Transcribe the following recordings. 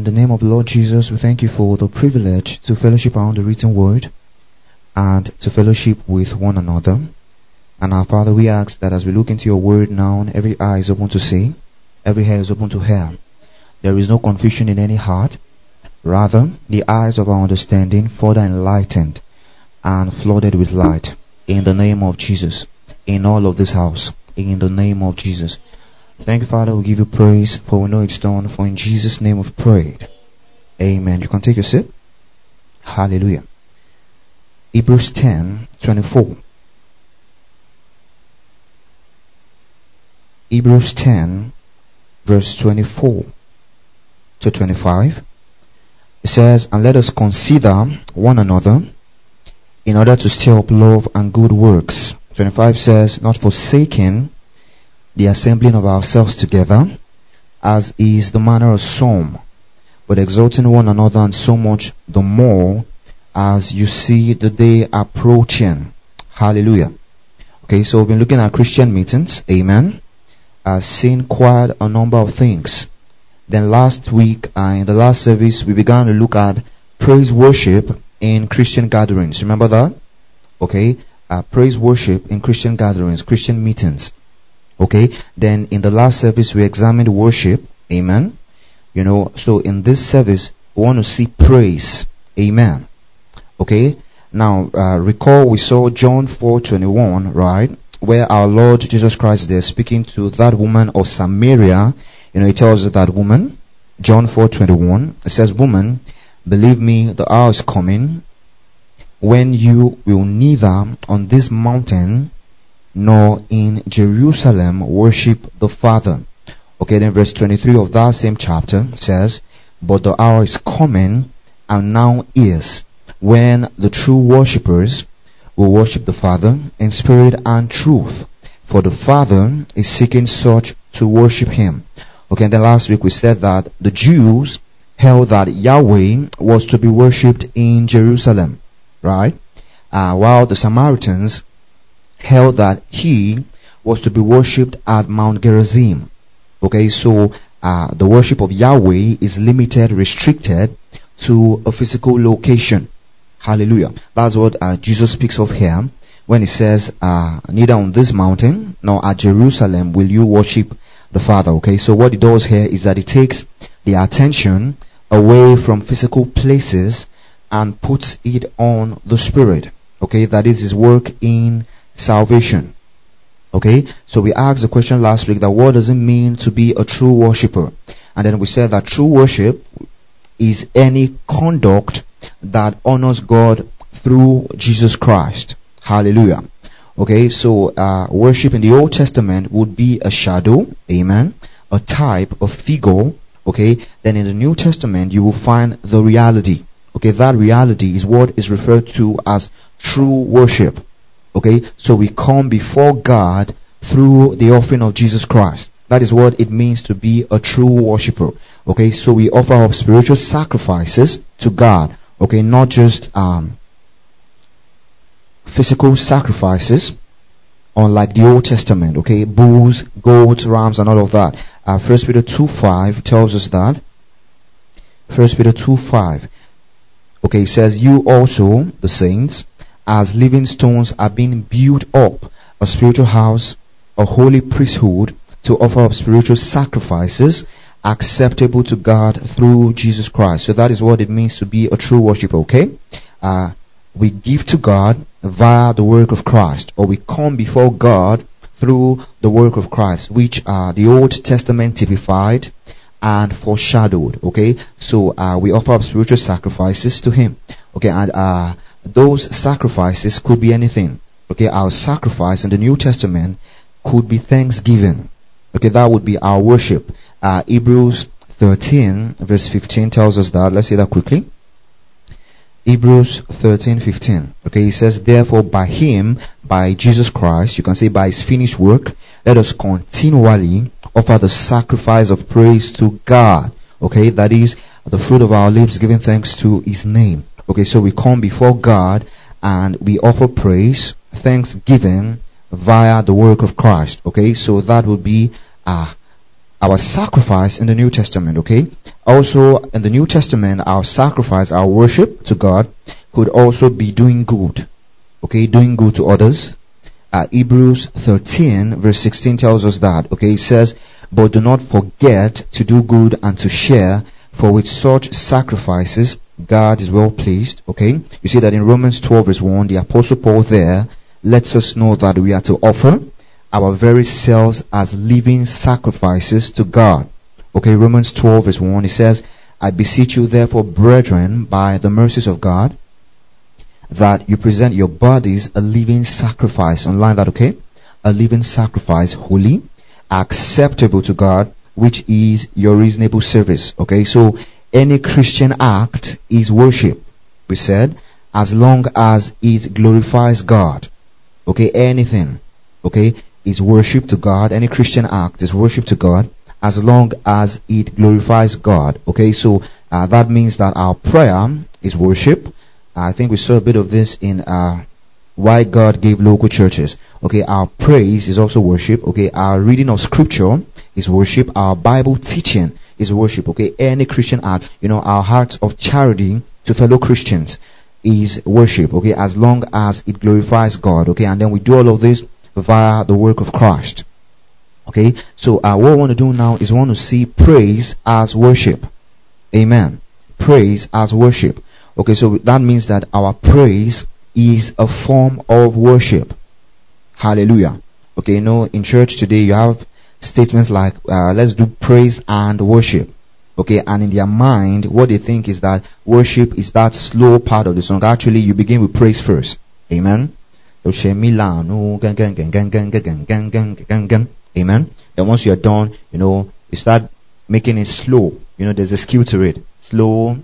In the name of the Lord Jesus, we thank you for the privilege to fellowship around the written word and to fellowship with one another. And our Father, we ask that as we look into your word now, every eye is open to see, every ear is open to hear. There is no confusion in any heart. Rather, the eyes of our understanding further enlightened and flooded with light. In the name of Jesus, in all of this house, in the name of Jesus. Thank you, Father. We give you praise, for we know it's done. For in Jesus' name we've prayed. Amen. You can take your seat. Hallelujah. Hebrews 10:24. Hebrews 10, verse 24 to 25. It says, "And let us consider one another in order to stir up love and good works." 25 says, "Not forsaking the assembling of ourselves together, as is the manner of some, but exhorting one another, and so much the more as you see the day approaching." Hallelujah. Okay, so we've been looking at Christian meetings. Amen. Seen quite a number of things. Then last week, in the last service, we began to look at praise worship in Christian gatherings. Remember that? Okay. Praise worship in Christian gatherings, Christian meetings. Okay, then in the last service we examined worship. Amen. So in this service we want to see praise. Amen. Okay, now recall we saw John 4:21, right, where our Lord Jesus Christ is speaking to that woman of Samaria. He tells that woman, John 4:21, it says, "Woman, believe me, the hour is coming when you will neither on this mountain nor in Jerusalem worship the Father." Okay, then verse 23 of that same chapter says, "But the hour is coming, and now is, when the true worshippers will worship the Father in spirit and truth, for the Father is seeking such to worship him." Okay, and then last week we said that the Jews held that Yahweh was to be worshipped in Jerusalem, right? While the Samaritans held that he was to be worshipped at Mount Gerizim. Okay, so the worship of Yahweh is limited, restricted to a physical location. Hallelujah. That's what Jesus speaks of here when he says, "Neither on this mountain nor at Jerusalem will you worship the Father." Okay, so what it does here is that it takes the attention away from physical places and puts it on the Spirit. Okay, that is his work in salvation. Okay, so we asked the question last week that what does it mean to be a true worshipper? And then we said that true worship is any conduct that honors God through Jesus Christ. Hallelujah. Okay, so worship in the Old Testament would be a shadow, amen, a type, a figure. Okay, then in the New Testament you will find the reality. Okay, that reality is what is referred to as true worship. Okay, so we come before God through the offering of Jesus Christ. That is what it means to be a true worshipper. Okay, so we offer up spiritual sacrifices to God. Okay, not just physical sacrifices, unlike the Old Testament. Okay, bulls, goats, rams, and all of that. 1 Peter 2:5 tells us that. 1 Peter 2:5. Okay, it says, "You also, the saints, as living stones are being built up a spiritual house, a holy priesthood, to offer up spiritual sacrifices acceptable to God through Jesus Christ." So that is what it means to be a true worshiper. Okay, we give to God via the work of Christ, or we come before God through the work of Christ, which the Old Testament typified and foreshadowed. Okay, so we offer up spiritual sacrifices to him. Okay, and those sacrifices could be anything. Okay, our sacrifice in the New Testament could be thanksgiving. Okay, that would be our worship. Hebrews 13 verse 15 tells us that. Let's see that quickly. Hebrews 13:15. Okay, it says, "Therefore by him, by Jesus Christ," you can say by his finished work, "let us continually offer the sacrifice of praise to God." Okay, that is the fruit of our lips, giving thanks to his name. Okay, so we come before God and we offer praise, thanksgiving via the work of Christ. Okay, so that would be our sacrifice in the New Testament. Okay, Also, in the New Testament, our sacrifice, our worship to God could also be doing good. Okay, doing good to others. Hebrews 13 verse 16 tells us that. Okay, it says, but do not forget to do good and to share, for with such sacrifices God is well pleased. Okay, you see that in Romans 12 verse 1, the Apostle Paul there lets us know that we are to offer our very selves as living sacrifices to God. Okay, Romans 12 verse 1, it says, I beseech you therefore, brethren, by the mercies of God, that you present your bodies a living sacrifice. Online that, okay? A living sacrifice, holy, acceptable to God, which is your reasonable service. Okay, so any Christian act is worship, we said, as long as it glorifies God. Okay, anything, okay, is worship to God. Any Christian act is worship to God as long as it glorifies God. Okay, so that means that our prayer is worship. I think we saw a bit of this in why God gave local churches. Okay, our praise is also worship. Okay, our reading of scripture is worship. Our Bible teaching is worship. Okay, any Christian act, our hearts of charity to fellow Christians is worship. Okay, as long as it glorifies God. Okay, and then we do all of this via the work of Christ. Okay, so what we want to do now is we want to see praise as worship. Amen. Praise as worship. Okay, so that means that our praise is a form of worship. Hallelujah. Okay, in church today you have statements like, let's do praise and worship. Okay, and in their mind, what they think is that worship is that slow part of the song. Actually, you begin with praise first. Amen. Amen. Then once you're done, you start making it slow. There's a skill to it. Slow,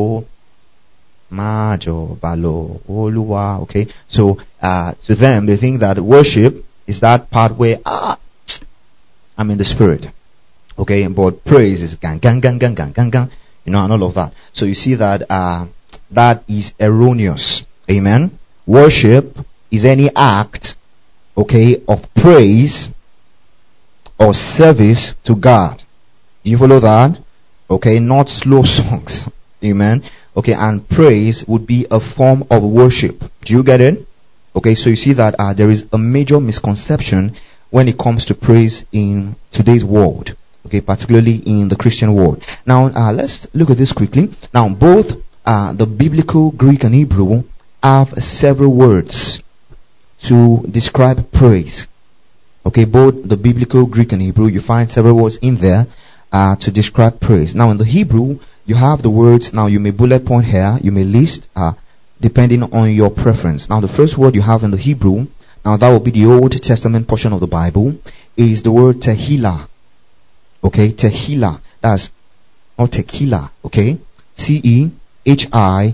Majo, Balo, Oluwa. Okay. So, to them, they think that worship is that part where, I'm in the spirit. Okay. But praise is gang, gang, gang, gang, gang, gang, gang. And all of that. So you see that, that is erroneous. Amen. Worship is any act, okay, of praise or service to God. Do you follow that? Okay, not slow songs. Amen. Okay, and praise would be a form of worship. Do you get it? Okay, so you see that there is a major misconception when it comes to praise in today's world. Okay, particularly in the Christian world. Now, let's look at this quickly. Now, both the biblical Greek and Hebrew have several words to describe praise. Okay, both the biblical Greek and Hebrew, you find several words in there to describe praise. Now, in the Hebrew, you have the words. Now, you may bullet point here, you may list, depending on your preference. Now, the first word you have in the Hebrew, now that will be the Old Testament portion of the Bible, is the word tehillah. Okay, tehillah. That's not tequila. Okay, Tehillah.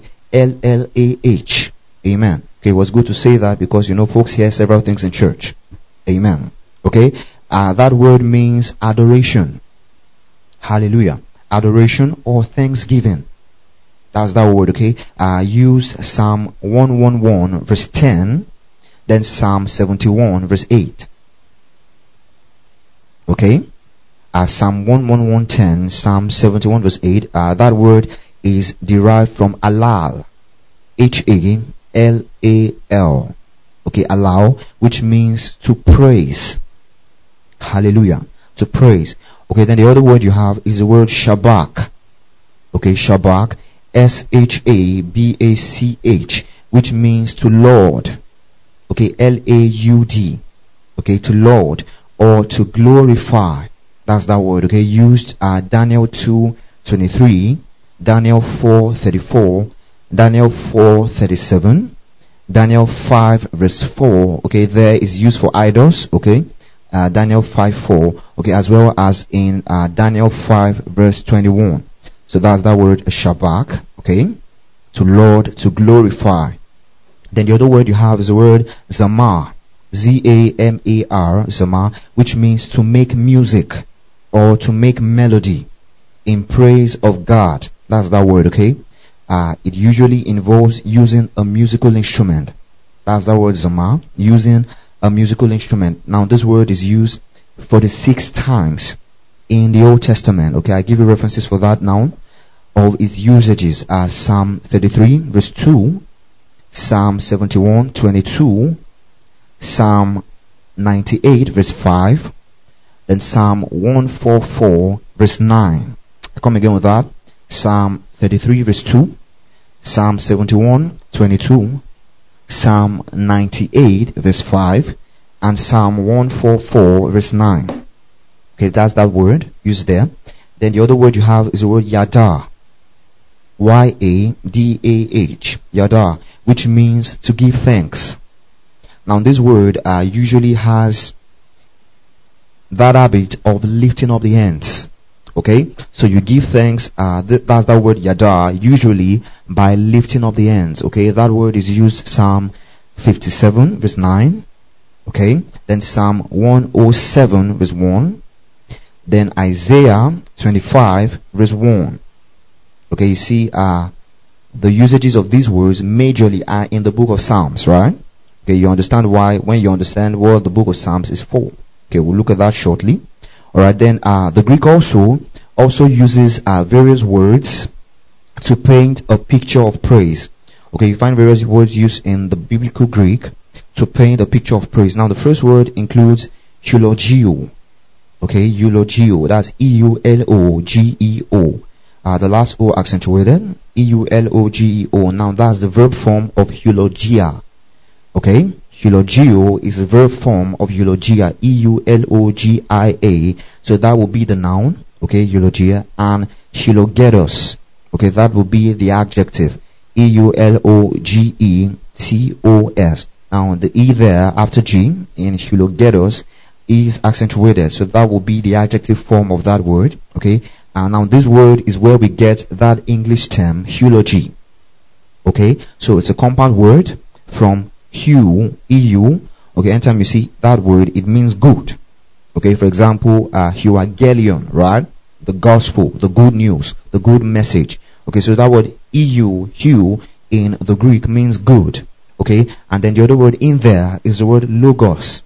Amen. Okay, it was good to say that because folks hear several things in church. Amen. Okay, that word means adoration. Hallelujah. Adoration or thanksgiving. That's that word. Okay, use Psalm 111 verse 10, then Psalm 71 verse 8. Okay, Psalm 111:10, Psalm 71 verse 8. That word is derived from alal, Hallal. Okay, allow, which means to praise. Hallelujah. To praise. Okay, then the other word you have is the word shabach. Okay, shabach, Shabach, which means to laud. Okay, Laud. Okay, to laud or to glorify. That's that word. Okay, used Daniel 2:23, Daniel 4:34, Daniel 4:37, Daniel 5 verse 4. Okay, there is used for idols. Okay, Daniel 5:4. Okay, as well as in Daniel 5 verse 21. So that's that word shabach. Okay, to laud, to glorify. Then the other word you have is the word zamar, Zamar, zamar, which means to make music or to make melody in praise of God. That's that word. Okay. It usually involves using a musical instrument. That's the word zamar, using a musical instrument. Now this word is used 46 times in the Old Testament. Okay, I give you references for that now of its usages as Psalm 33 verse 2, Psalm 71 22, Psalm 98 verse 5, then Psalm 144 verse 9. I come again with that. Psalm 33 verse 2, Psalm 71 22, Psalm 98 verse 5, and Psalm 144 verse 9. Okay, that's that word used there. Then the other word you have is the word Yadah. Y-A-D-A-H. Yadah, which means to give thanks. Now this word usually has that habit of lifting up the hands. Okay, so you give thanks, that's that word Yadah, usually by lifting up the hands. Okay, that word is used Psalm 57 verse 9. Okay, then Psalm 107 verse 1. Then Isaiah 25 verse 1. Okay, you see the usages of these words majorly are in the book of Psalms, right? Okay, you understand why when you understand what the book of Psalms is for. Okay, we'll look at that shortly. Alright, then the Greek also uses various words to paint a picture of praise. Okay, you find various words used in the biblical Greek to paint a picture of praise. Now the first word includes eulogio. Okay, eulogio, that's E-U-L-O-G-E-O. The last O accentuated, E-U-L-O-G-E-O. Now that's the verb form of eulogia. Okay, eulogio is the verb form of eulogia, E-U-L-O-G-I-A. So that will be the noun, okay, eulogia, and eulogetos. Okay, that will be the adjective, E-U-L-O-G-E-T-O-S. Now the E there after G in eulogetos is accentuated, so that will be the adjective form of that word. Okay, and now this word is where we get that English term eulogy. Okay, so it's a compound word from eu, eu. Okay, anytime you see that word, it means good. Okay, for example, euangelion, right? The gospel, the good news, the good message. Okay, so that word eu in the Greek means good. Okay, and then the other word in there is the word logos.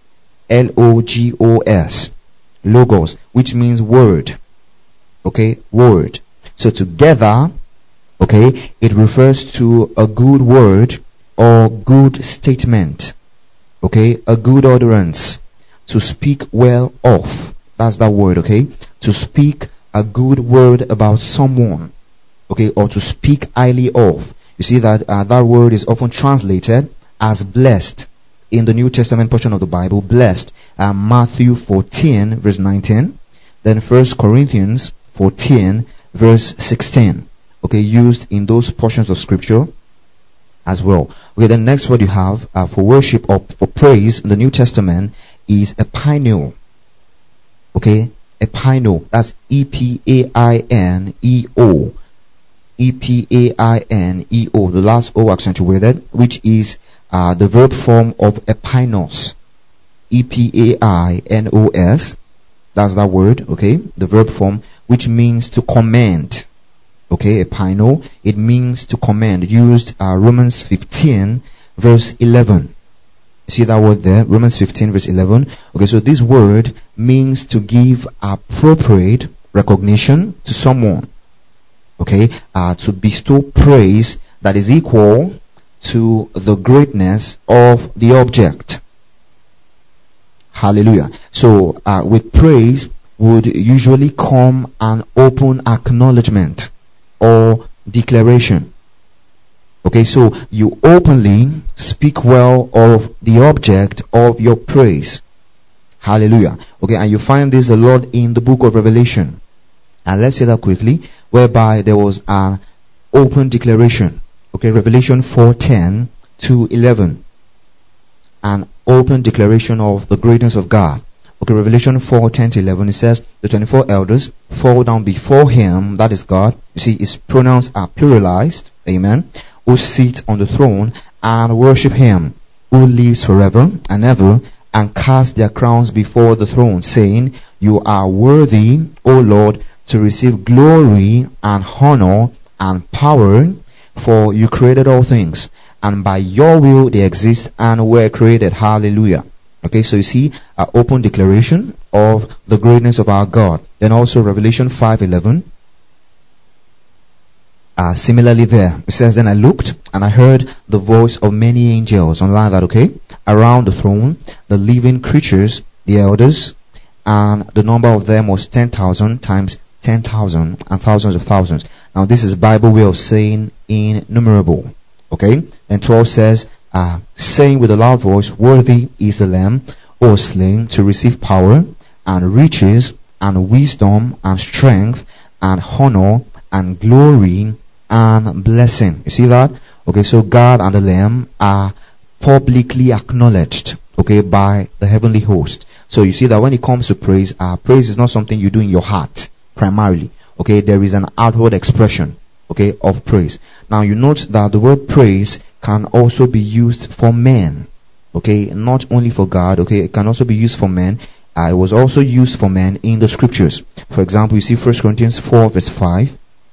L-O-G-O-S. Logos, which means word. Okay, word. So together, okay, it refers to a good word or good statement. Okay, a good utterance. To speak well of. That's that word, okay? To speak a good word about someone. Okay, or to speak highly of. You see that that word is often translated as blessed. In the New Testament portion of the Bible, blessed, Matthew 14 verse 19, then 1 Corinthians 14 verse 16, okay, used in those portions of scripture as well. Okay, the next word you have for worship or for praise in the New Testament is epaineo. Okay, epaineo, that's E-P-A-I-N-E-O. E-P-A-I-N-E-O, the last O accentuated, which is the verb form of epainos. E-P-A-I-N-O-S. That's that word, okay? The verb form, which means to command. Okay, epaino, it means to command. Used Romans 15 verse 11. See that word there? Romans 15 verse 11. Okay, so this word means to give appropriate recognition to someone. Okay, to bestow praise that is equal to the greatness of the object. Hallelujah. So with praise would usually come an open acknowledgement or declaration. Okay, so you openly speak well of the object of your praise. Hallelujah. Okay, and you find this a lot in the book of Revelation. And let's say that quickly, whereby there was an open declaration. Okay, Revelation 4:10 to 11. An open declaration of the greatness of God. Okay, Revelation 4:10 to 11, it says, the 24 elders fall down before him, that is God. You see, his pronouns are pluralized, amen, who sit on the throne and worship him, who lives forever and ever, and cast their crowns before the throne, saying, you are worthy, O Lord, to receive glory and honor and power, for you created all things, and by your will they exist and were created. Hallelujah. Okay, so you see an open declaration of the greatness of our God. Then also Revelation 5:11. Similarly there, it says, then I looked and I heard the voice of many angels, online that, okay, around the throne, the living creatures, the elders, and the number of them was 10,000 times 10,000 and thousands of thousands. Now this is Bible way of saying innumerable. Okay, and 12 says, saying with a loud voice, worthy is the Lamb who was slain to receive power and riches and wisdom and strength and honor and glory and blessing. You see that? Okay, so God and the Lamb are publicly acknowledged, okay, by the heavenly host. So you see that when it comes to praise, praise is not something you do in your heart primarily. Okay, there is an outward expression, okay, of praise. Now you note that the word praise can also be used for men, okay, not only for God. Okay, it can also be used for men. It was also used for men in the scriptures. For example, you see 1 Corinthians 4 verse 5.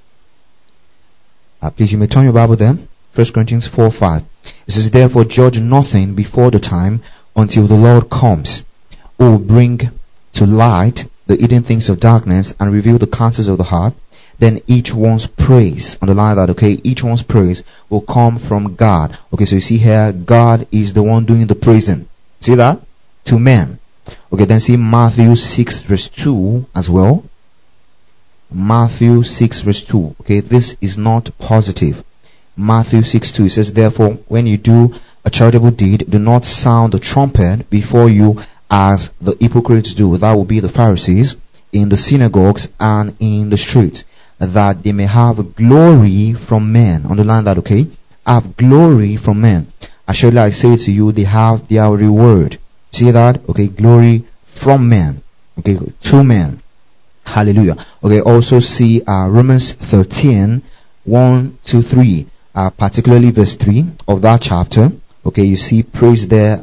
Please, you may turn your Bible there. 1 Corinthians 4:5. It says, therefore judge nothing before the time until the Lord comes, who will bring to light the hidden things of darkness and reveal the counsels of the heart. Then each one's praise, underline that, okay, each one's praise will come from God. Okay, so you see here, God is the one doing the praising. See that? To men. Okay, then see Matthew 6 verse 2 as well. Matthew 6 verse 2. Okay, this is not positive. Matthew 6:2, it says, therefore, when you do a charitable deed, do not sound the trumpet before you as the hypocrites do. That will be the Pharisees in the synagogues and in the streets, that they may have glory from men. Underline that, okay? Have glory from men. Surely I say to you, they have their reward. See that? Okay, glory from men. Okay, to men. Hallelujah. Okay, also see Romans 13, 1, 2, 3. Particularly verse 3 of that chapter. Okay, you see praise there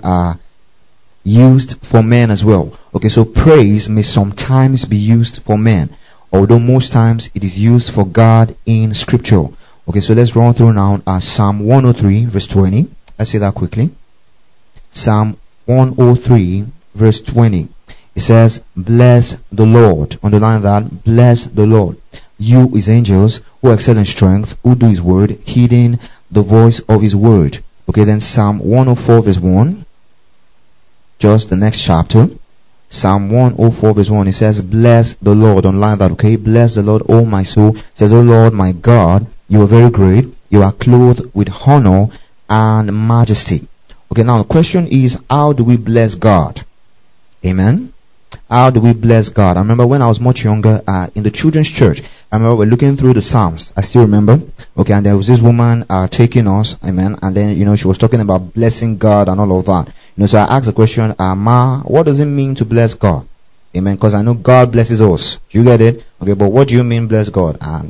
used for men as well. Okay, so praise may sometimes be used for men, although most times it is used for God in scripture. Okay, so let's run through now Psalm 103 verse 20. Let's say that quickly. Psalm 103 verse 20. It says, bless the Lord. Underline that. Bless the Lord, you his angels, who excel in strength, who do his word, heeding the voice of his word. Okay, then Psalm 104 verse 1. Just the next chapter. Psalm 104 verse 1. It says, bless the Lord. Underline that, okay? Bless the Lord, O my soul. It says, O Lord my God, you are very great. You are clothed with honor and majesty. Okay, now the question is, how do we bless God? Amen. How do we bless God? I remember when I was much younger, in the children's church, I remember we're looking through the Psalms. I still remember. Okay, and there was this woman taking us, amen, and then, she was talking about blessing God and all of that. So I asked the question, Ma, what does it mean to bless God? Amen, because I know God blesses us. Do you get it? Okay, but what do you mean bless God? And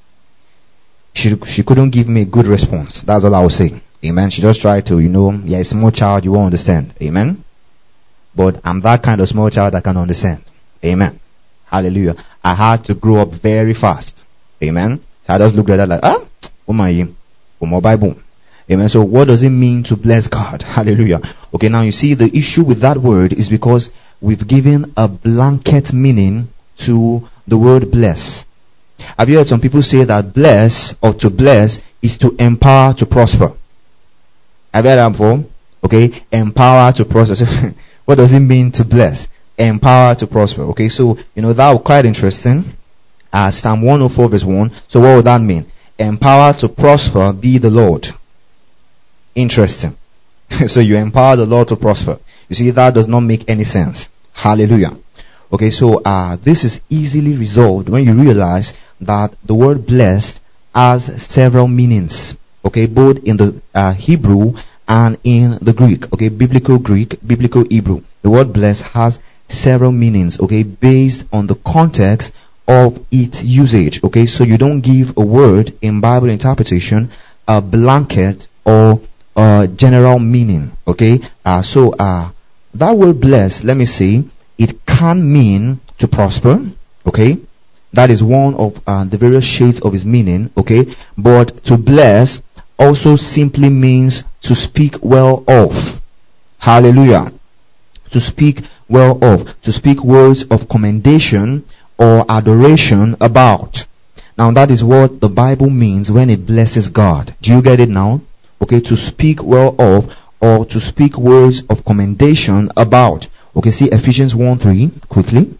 she couldn't give me a good response. That's all I would say. Amen. She just tried to, a small child, you won't understand. Amen. But I'm that kind of small child that can understand. Amen. Hallelujah. I had to grow up very fast. Amen. So I just looked at that like, oh my Bible. Amen. So what does it mean to bless God? Hallelujah. Okay, now you see the issue with that word is because we've given a blanket meaning to the word bless. Have you heard some people say that bless or to bless is to empower to prosper? Have you heard that before? Okay, empower to prosper. What does it mean to bless? Empower to prosper. Okay, so that was quite interesting. Psalm 104 verse 1. So what would that mean? Empower to prosper, be the Lord. Interesting. So you empower the Lord to prosper. You see, that does not make any sense. Hallelujah. Okay, so this is easily resolved when you realize that the word blessed has several meanings. Okay, both in the Hebrew and in the Greek. Okay, biblical Greek, biblical Hebrew. The word blessed has several meanings. Okay, based on the context of its usage. Okay, so you don't give a word in Bible interpretation a blanket or a general meaning. Okay, so that word blessed, let me see, it can mean to prosper. Okay, that is one of the various shades of its meaning. Okay, but to bless also simply means to speak well of. Hallelujah. To speak well of. To speak words of commendation or adoration about. Now that is what the Bible means when it blesses God. Do you get it now? Okay, to speak well of or to speak words of commendation about. Okay, see Ephesians 1:3 quickly.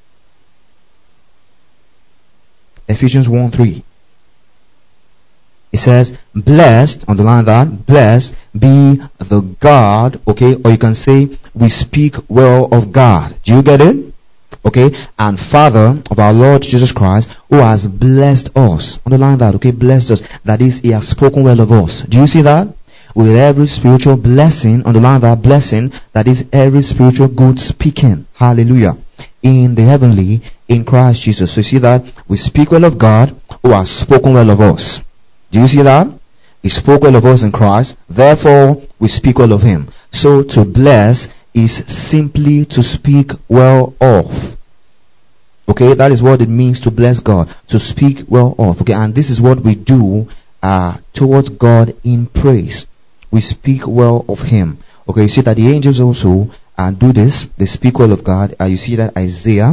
Ephesians 1:3. It says, blessed, underline that, blessed be the God, okay, or you can say, we speak well of God. Do you get it? Okay, and Father of our Lord Jesus Christ, who has blessed us. Underline that, okay, blessed us. That is, He has spoken well of us. Do you see that? With every spiritual blessing, underline that, blessing, that is every spiritual good speaking. Hallelujah. In the heavenly, in Christ Jesus. So you see that? We speak well of God, who has spoken well of us. Do you see that? He spoke well of us in Christ, therefore we speak well of Him. So to bless is simply to speak well of. Okay, that is what it means to bless God, to speak well of. Okay, and this is what we do towards God in praise. We speak well of Him. Okay, you see that the angels also do this. They speak well of God. You see that Isaiah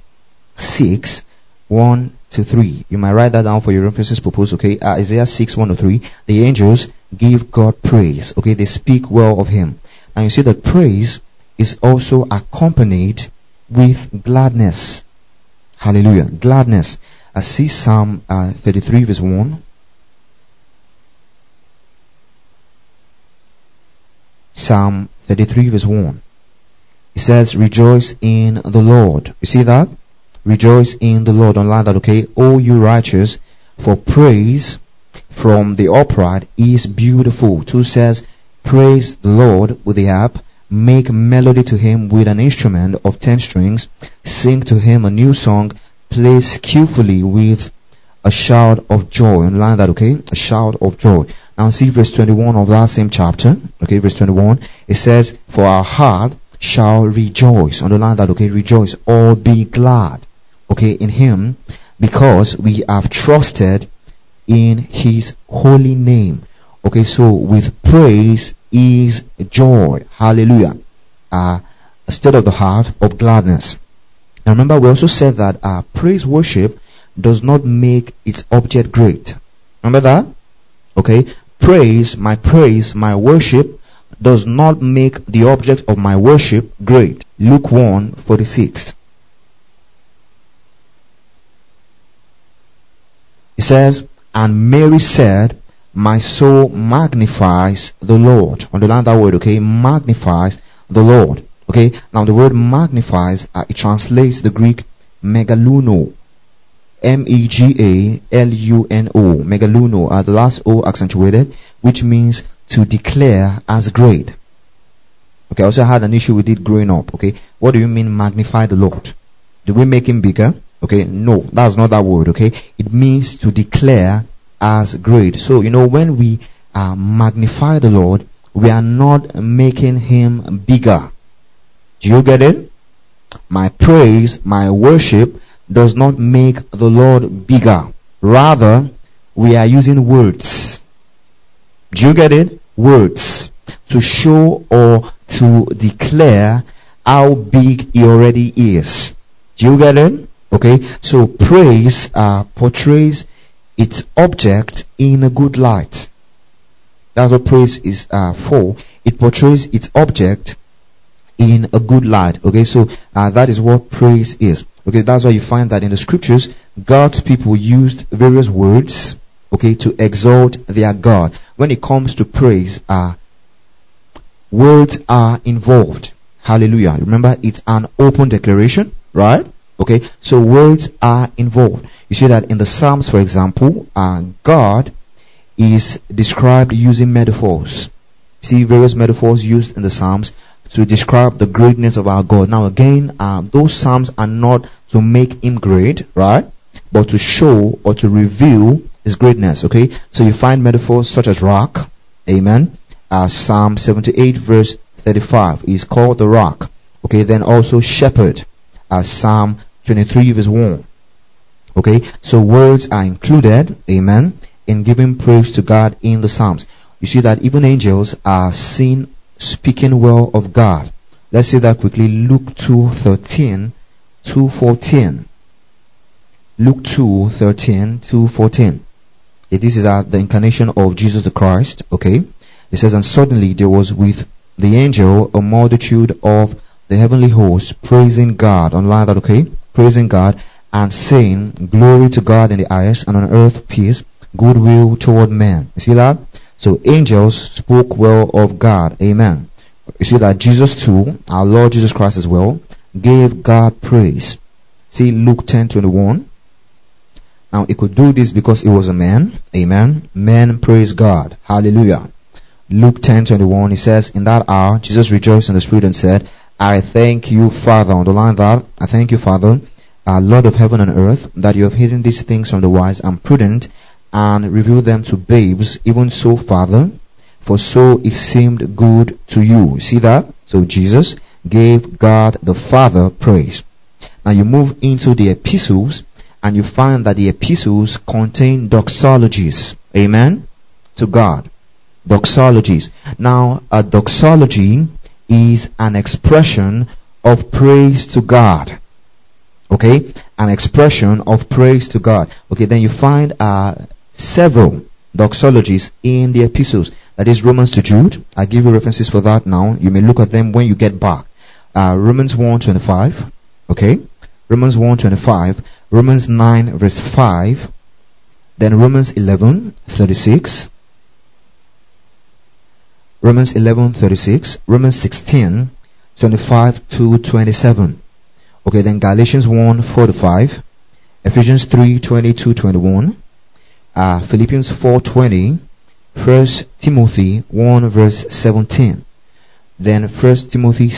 6:1-3. You might write that down for your references purpose. Okay, Isaiah 6:1-3. The angels give God praise. Okay, they speak well of Him. And you see that praise is also accompanied with gladness. Hallelujah. Gladness. I see Psalm 33:1. Psalm 33:1. It says, rejoice in the Lord. You see that? Rejoice in the Lord. Online that, okay? O you righteous, for praise from the upright is beautiful. 2 says, praise the Lord with the harp. Make melody to Him with an instrument of 10 strings. Sing to Him a new song. Play skillfully with a shout of joy. Online that, okay? A shout of joy. Now see verse 21 of that same chapter. Okay, verse 21. It says, for our heart shall rejoice. Underline that, okay? Rejoice or be glad. Okay, in Him, because we have trusted in His holy name. Okay, so with praise is joy. Hallelujah. A state of the heart of gladness. And remember, we also said that praise worship does not make its object great. Remember that? Okay, praise, my worship does not make the object of my worship great. Luke 1:46. It says, and Mary said, my soul magnifies the Lord. Underline that word, okay? Magnifies the Lord. Okay? Now the word magnifies, it translates the Greek megaluno. M-E-G-A-L-U-N-O. Megaluno. The last O accentuated, which means to declare as great. Okay, I also had an issue with it growing up. Okay? What do you mean magnify the Lord? Do we make Him bigger? Okay, no, that's not that word, okay? It means to declare as great. So, when we magnify the Lord, we are not making Him bigger. Do you get it? My praise, my worship does not make the Lord bigger. Rather, we are using words. Do you get it? Words. To show or to declare how big He already is. Do you get it? Okay, so praise portrays its object in a good light. That's what praise is for. It portrays its object in a good light. Okay, so that is what praise is. Okay, that's why you find that in the scriptures, God's people used various words, okay, to exalt their God. When it comes to praise, words are involved. Hallelujah. Remember, it's an open declaration, right? Okay, so words are involved. You see that in the Psalms, for example, God is described using metaphors. See various metaphors used in the Psalms to describe the greatness of our God. Now again, those Psalms are not to make Him great, right? But to show or to reveal His greatness, okay? So you find metaphors such as rock, amen. Psalm 78 verse 35 is called the rock. Okay, then also shepherd. Psalm 23 verse 1. Okay, so words are included, amen, in giving praise to God in the Psalms. You see that even angels are seen speaking well of God. Let's see that quickly. Luke 2:13 to 14. Luke 2:13 to 14. This is the incarnation of Jesus the Christ. Okay. It says, and suddenly there was with the angel a multitude of the heavenly host praising God. Online that, okay? Praising God and saying, glory to God in the highest, and on earth peace, goodwill toward men. You see that? So angels spoke well of God. Amen. You see that Jesus too, our Lord Jesus Christ as well, gave God praise. See Luke 10:21. Now he could do this because he was a man. Amen. Men praise God. Hallelujah. Luke 10:21, he says, in that hour Jesus rejoiced in the Spirit and said, I thank you, Father. Underline that. I thank you, Father, Lord of heaven and earth, that you have hidden these things from the wise and prudent and revealed them to babes. Even so, Father, for so it seemed good to you. See that? So Jesus gave God the Father praise. Now you move into the epistles, and you find that the epistles contain doxologies. Amen? To God. Doxologies. Now, a doxology is an expression of praise to God. Okay? An expression of praise to God. Okay, then you find several doxologies in the epistles. That is Romans to Jude. I give you references for that now. You may look at them when you get back. Romans 1:25. Okay? Romans 1:25. Romans 9 verse 5. Then Romans 11:36. Romans 11:36. Romans 16:25 to 27. Okay, then Galatians 1:4-5. Ephesians 3:20-21. Philippians 4:20. 1 Timothy 1 verse 17. Then 1 Timothy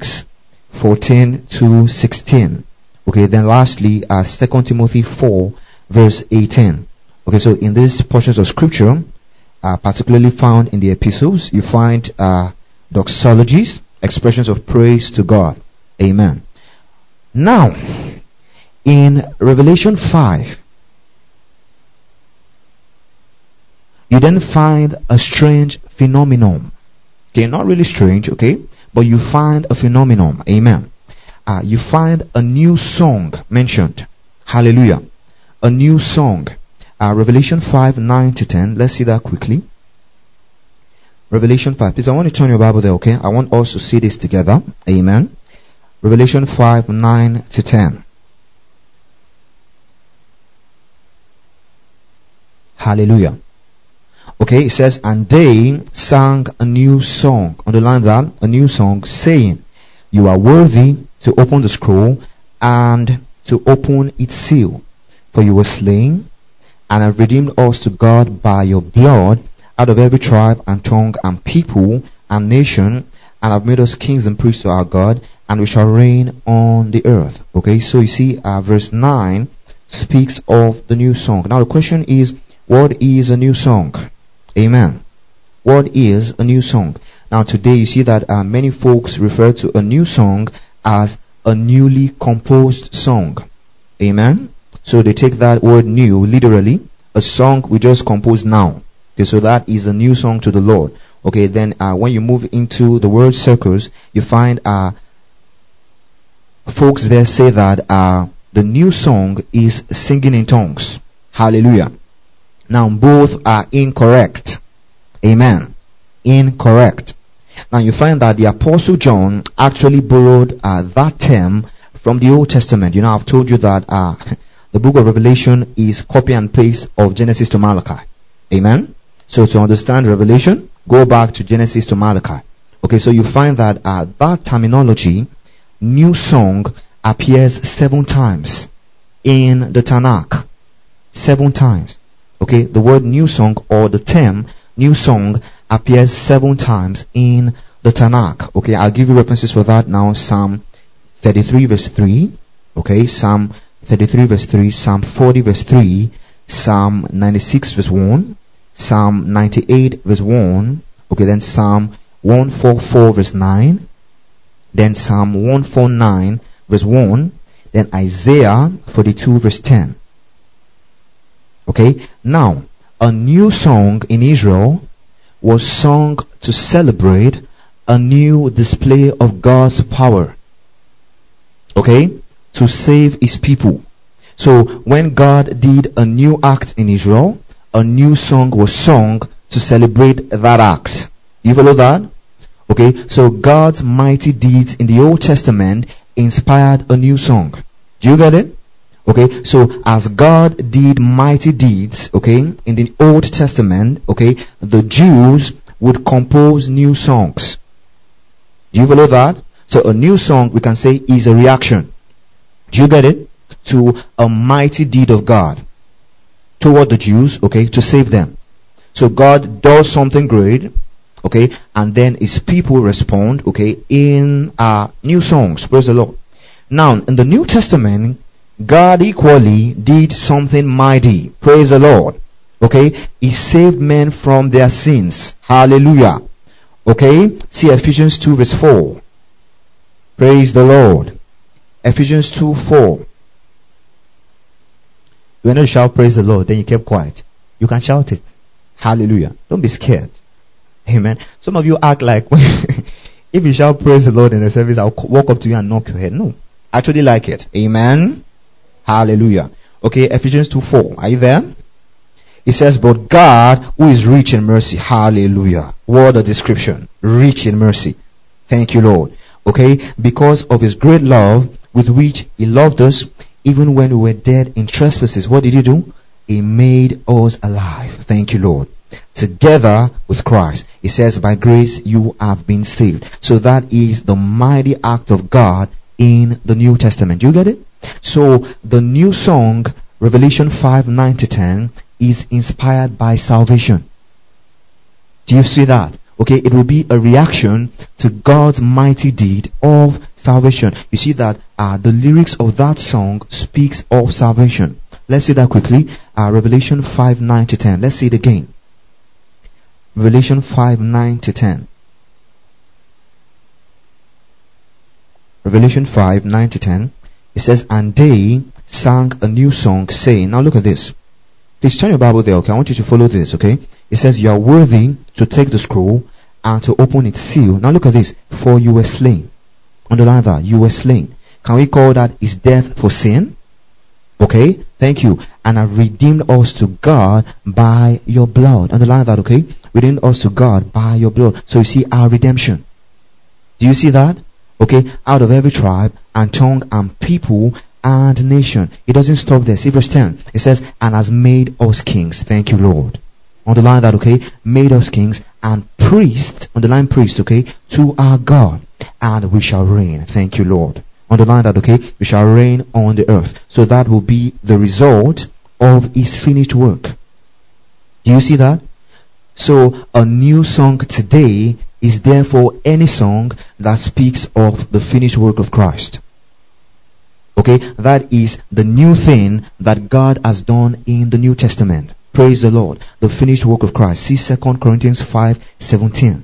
6:14-16. Okay, then lastly, 2 Timothy 4 verse 18. Okay, so in these portions of scripture, particularly found in the epistles, you find doxologies, expressions of praise to God. Amen. Now, in Revelation 5, you then find a strange phenomenon. Okay, not really strange, okay, but you find a phenomenon. Amen. You find a new song mentioned. Hallelujah. A new song. Revelation 5:9-10. Let's see that quickly. Revelation 5. Please, I want to turn your Bible there, okay? I want us to see this together. Amen. Revelation 5:9-10. Hallelujah. Okay, it says, and they sang a new song. Underline that, a new song, saying, you are worthy to open the scroll and to open its seal. For you were slain and have redeemed us to God by your blood out of every tribe and tongue and people and nation, and have made us kings and priests to our God, and we shall reign on the earth. Okay, so you see, verse 9 speaks of the new song. Now the question is, what is a new song? Amen. What is a new song? Now today you see that many folks refer to a new song as a newly composed song. Amen. So they take that word new literally, a song we just composed now. Okay, so that is a new song to the Lord. Okay, then when you move into the word circles, you find folks there say that the new song is singing in tongues. Hallelujah. Now both are incorrect. Amen. Incorrect. Now you find that the Apostle John actually borrowed that term from the Old Testament. You know, I've told you that the book of Revelation is copy and paste of Genesis to Malachi. Amen. So to understand Revelation, go back to Genesis to Malachi. Okay, so you find that that terminology, new song, appears 7 times in the Tanakh. 7 times. Okay, the word new song or the term new song appears 7 times in the Tanakh. Okay, I'll give you references for that now. Psalm 33 verse 3. Okay, Psalm 33 verse 3. Psalm 40 verse 3. Psalm 96 verse 1. Psalm 98 verse 1. Okay, then Psalm 144 verse 9. Then Psalm 149 verse 1. Then Isaiah 42 verse 10. Okay, now a new song in Israel was sung to celebrate a new display of God's power. Okay? To save his people. So when God did a new act in Israel, a new song was sung to celebrate that act. You follow that? Okay, so God's mighty deeds in the Old Testament inspired a new song. Do you get it? Okay, so as God did mighty deeds, okay, in the Old Testament, okay, the Jews would compose new songs. Do you follow that? So a new song, we can say, is a reaction. Do you get it? To a mighty deed of God toward the Jews, okay, to save them. So God does something great, okay, and then his people respond, okay, in new songs. Praise the Lord. Now, in the New Testament, God equally did something mighty. Praise the Lord. Okay, he saved men from their sins. Hallelujah. Okay, see Ephesians 2 verse 4. Praise the Lord. Ephesians 2:4. You want to shout praise the Lord, then you kept quiet. You can shout it. Hallelujah. Don't be scared. Amen. Some of you act like if you shout praise the Lord in the service, I'll walk up to you and knock your head. No. I actually like it. Amen. Hallelujah. Okay, Ephesians 2:4. Are you there? It says, but God, who is rich in mercy. Hallelujah. What a description. Rich in mercy. Thank you, Lord. Okay, because of his great love with which he loved us, even when we were dead in trespasses. What did he do? He made us alive. Thank you, Lord. Together with Christ. It says, by grace you have been saved. So that is the mighty act of God in the New Testament. Do you get it? So the new song, Revelation 5:9-10, is inspired by salvation. Do you see that? Okay, it will be a reaction to God's mighty deed of salvation. You see that the lyrics of that song speaks of salvation. Let's see that quickly. Revelation 5:9-10. Let's see it again. Revelation 5:9-10. Revelation 5:9-10. It says, and they sang a new song, saying, now look at this. Please turn your Bible there, okay? I want you to follow this, okay? It says, you are worthy to take the scroll and to open its seal. Now look at this. For you were slain. Underline that. You were slain. Can we call that his death for sin? Okay? Thank you. And have redeemed us to God by your blood. Underline that, okay? Redeemed us to God by your blood. So you see our redemption. Do you see that? Okay? Out of every tribe and tongue and people and nation. It doesn't stop there. See verse 10. It says, and has made us kings. Thank you, Lord. Underline that, okay? Made us kings and priests. Underline priests, okay? To our God. And we shall reign. Thank you, Lord. Underline that, okay? We shall reign on the earth. So that will be the result of his finished work. Do you see that? So a new song today is therefore any song that speaks of the finished work of Christ. Okay? That is the new thing that God has done in the New Testament. Praise the Lord. The finished work of Christ. See 2 Corinthians 5:17.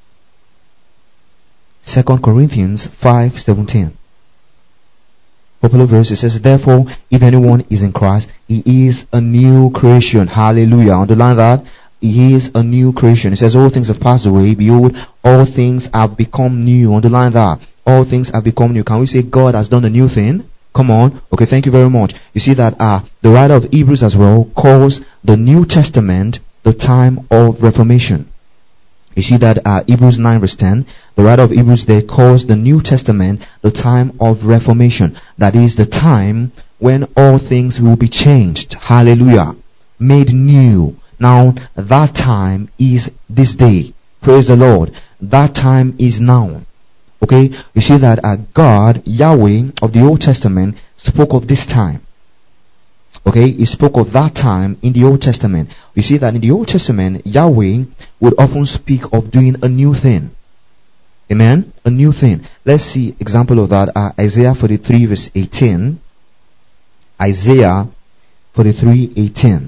2 Corinthians 5:17. Popular verse. It says, therefore, if anyone is in Christ, he is a new creation. Hallelujah. Underline that. He is a new creation. It says, all things have passed away. Behold, all things have become new. Underline that. All things have become new. Can we say God has done a new thing? Come on. Okay, thank you very much. You see that the writer of Hebrews as well calls the New Testament the time of Reformation. You see that Hebrews 9 verse 10, the writer of Hebrews there calls the New Testament the time of Reformation. That is the time when all things will be changed. Hallelujah. Made new. Now, that time is this day. Praise the Lord. That time is now. Okay, you see that God, Yahweh of the Old Testament, spoke of this time. Okay, he spoke of that time in the Old Testament. You see that in the Old Testament, Yahweh would often speak of doing a new thing. Amen? A new thing. Let's see example of that. Isaiah 43 verse 18. Isaiah 43:18.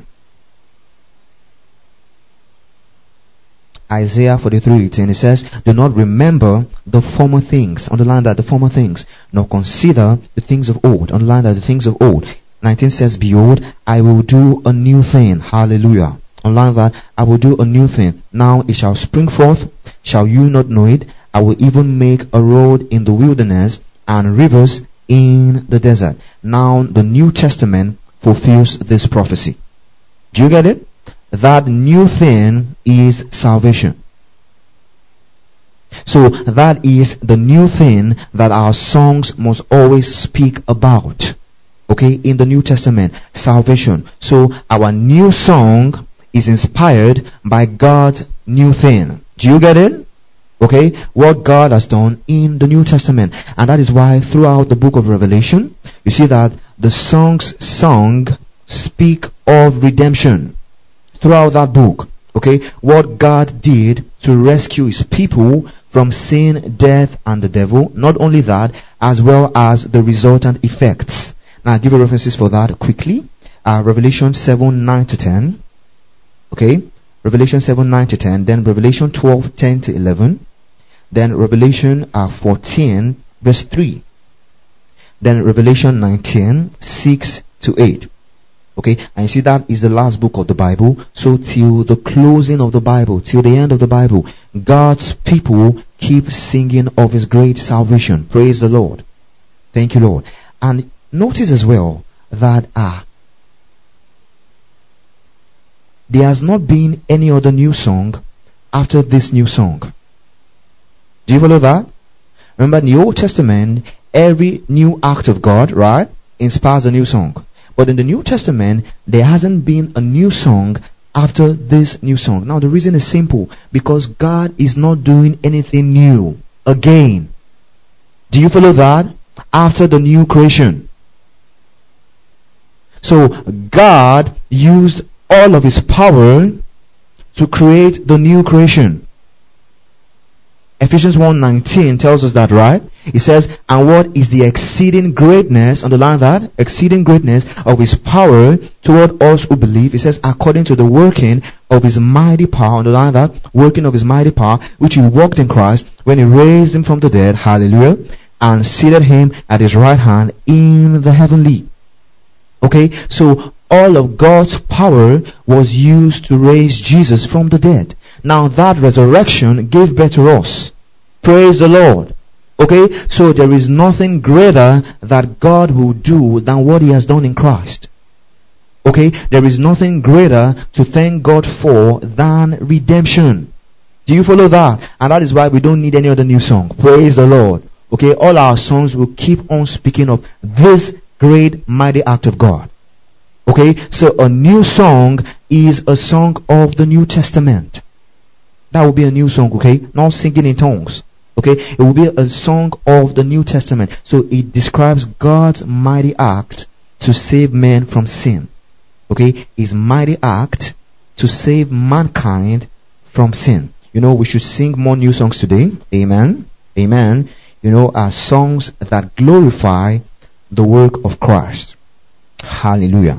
Isaiah 43:18, it says, do not remember the former things. Underline that, the former things. Nor consider the things of old. Underline that, the things of old. 19 says, behold, I will do a new thing. Hallelujah. Underline that, I will do a new thing. Now it shall spring forth. Shall you not know it? I will even make a road in the wilderness and rivers in the desert. Now the New Testament fulfills this prophecy. Do you get it? That new thing is salvation. So that is the new thing that our songs must always speak about. Okay, in the New Testament, salvation. So our new song is inspired by God's new thing. Do you get it? Okay, what God has done in the New Testament. And that is why throughout the book of Revelation, you see that the songs sung speak of redemption. Throughout that book, okay, what God did to rescue his people from sin, death, and the devil. Not only that, as well as the resultant effects. Now I'll give you references for that quickly. Revelation 7, 9 to 10. Okay, Revelation 7, 9 to 10. Then Revelation 12, 10 to 11. Then Revelation 14, verse 3. Then Revelation 19, 6 to 8. Okay, and you see that is the last book of the Bible. So till the closing of the Bible, till the end of the Bible, God's people keep singing of his great salvation. Praise the Lord. Thank you, Lord. And notice as well that there has not been any other new song after this new song. Do you follow that? Remember, in the Old Testament, every new act of God, right, inspires a new song. But in the New Testament, there hasn't been a new song after this new song. Now the reason is simple. Because God is not doing anything new again. Do you follow that? After the new creation. So God used all of his power to create the new creation. Ephesians 1:19 tells us that, right? It says, and what is the exceeding greatness, underline that, exceeding greatness of his power toward us who believe. It says, according to the working of his mighty power, underline that, working of his mighty power, which he worked in Christ when he raised him from the dead, hallelujah, and seated him at his right hand in the heavenly. Okay, so all of God's power was used to raise Jesus from the dead. Now that resurrection gave birth to us. Praise the Lord. Okay, so there is nothing greater that God will do than what he has done in Christ. Okay, there is nothing greater to thank God for than redemption. Do you follow that? And that is why we don't need any other new song. Praise the Lord. Okay, all our songs will keep on speaking of this great mighty act of God. Okay, so a new song is a song of the New Testament. That will be a new song, okay? Not singing in tongues. Okay, it will be a song of the New Testament. So it describes God's mighty act to save men from sin. Okay, his mighty act to save mankind from sin. You know, we should sing more new songs today. Amen. Amen. You know, songs that glorify the work of Christ. Hallelujah.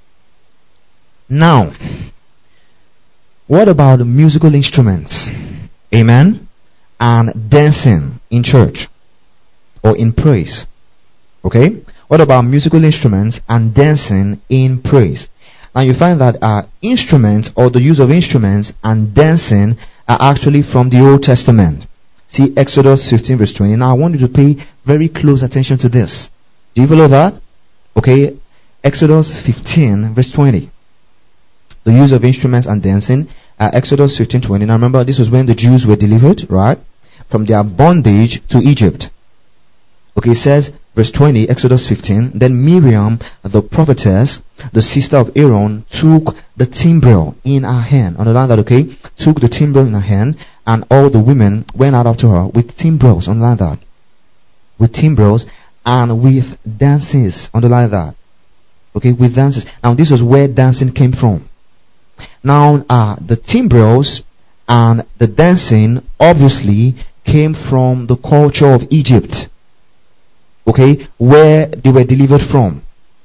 Now, what about musical instruments? Amen. And dancing in church or in praise. Okay? What about musical instruments and dancing in praise? Now you find that instruments or the use of instruments and dancing are actually from the Old Testament. See Exodus 15 verse 20. Now I want you to pay very close attention to this. Do you follow that? Okay? Exodus 15 verse 20. The use of instruments and dancing. Exodus 15:20. Now remember, this was when the Jews were delivered, right, from their bondage to Egypt. Okay, it says, verse 20, Exodus 15. Then Miriam, the prophetess, the sister of Aaron, took the timbrel in her hand. Underline that, okay? Took the timbrel in her hand, and all the women went out after her with timbrels. Underline that. With timbrels and with dances. Underline that. Okay, with dances. Now this was where dancing came from. Now, the timbrels and the dancing obviously came from the culture of Egypt. Okay, where they were delivered from.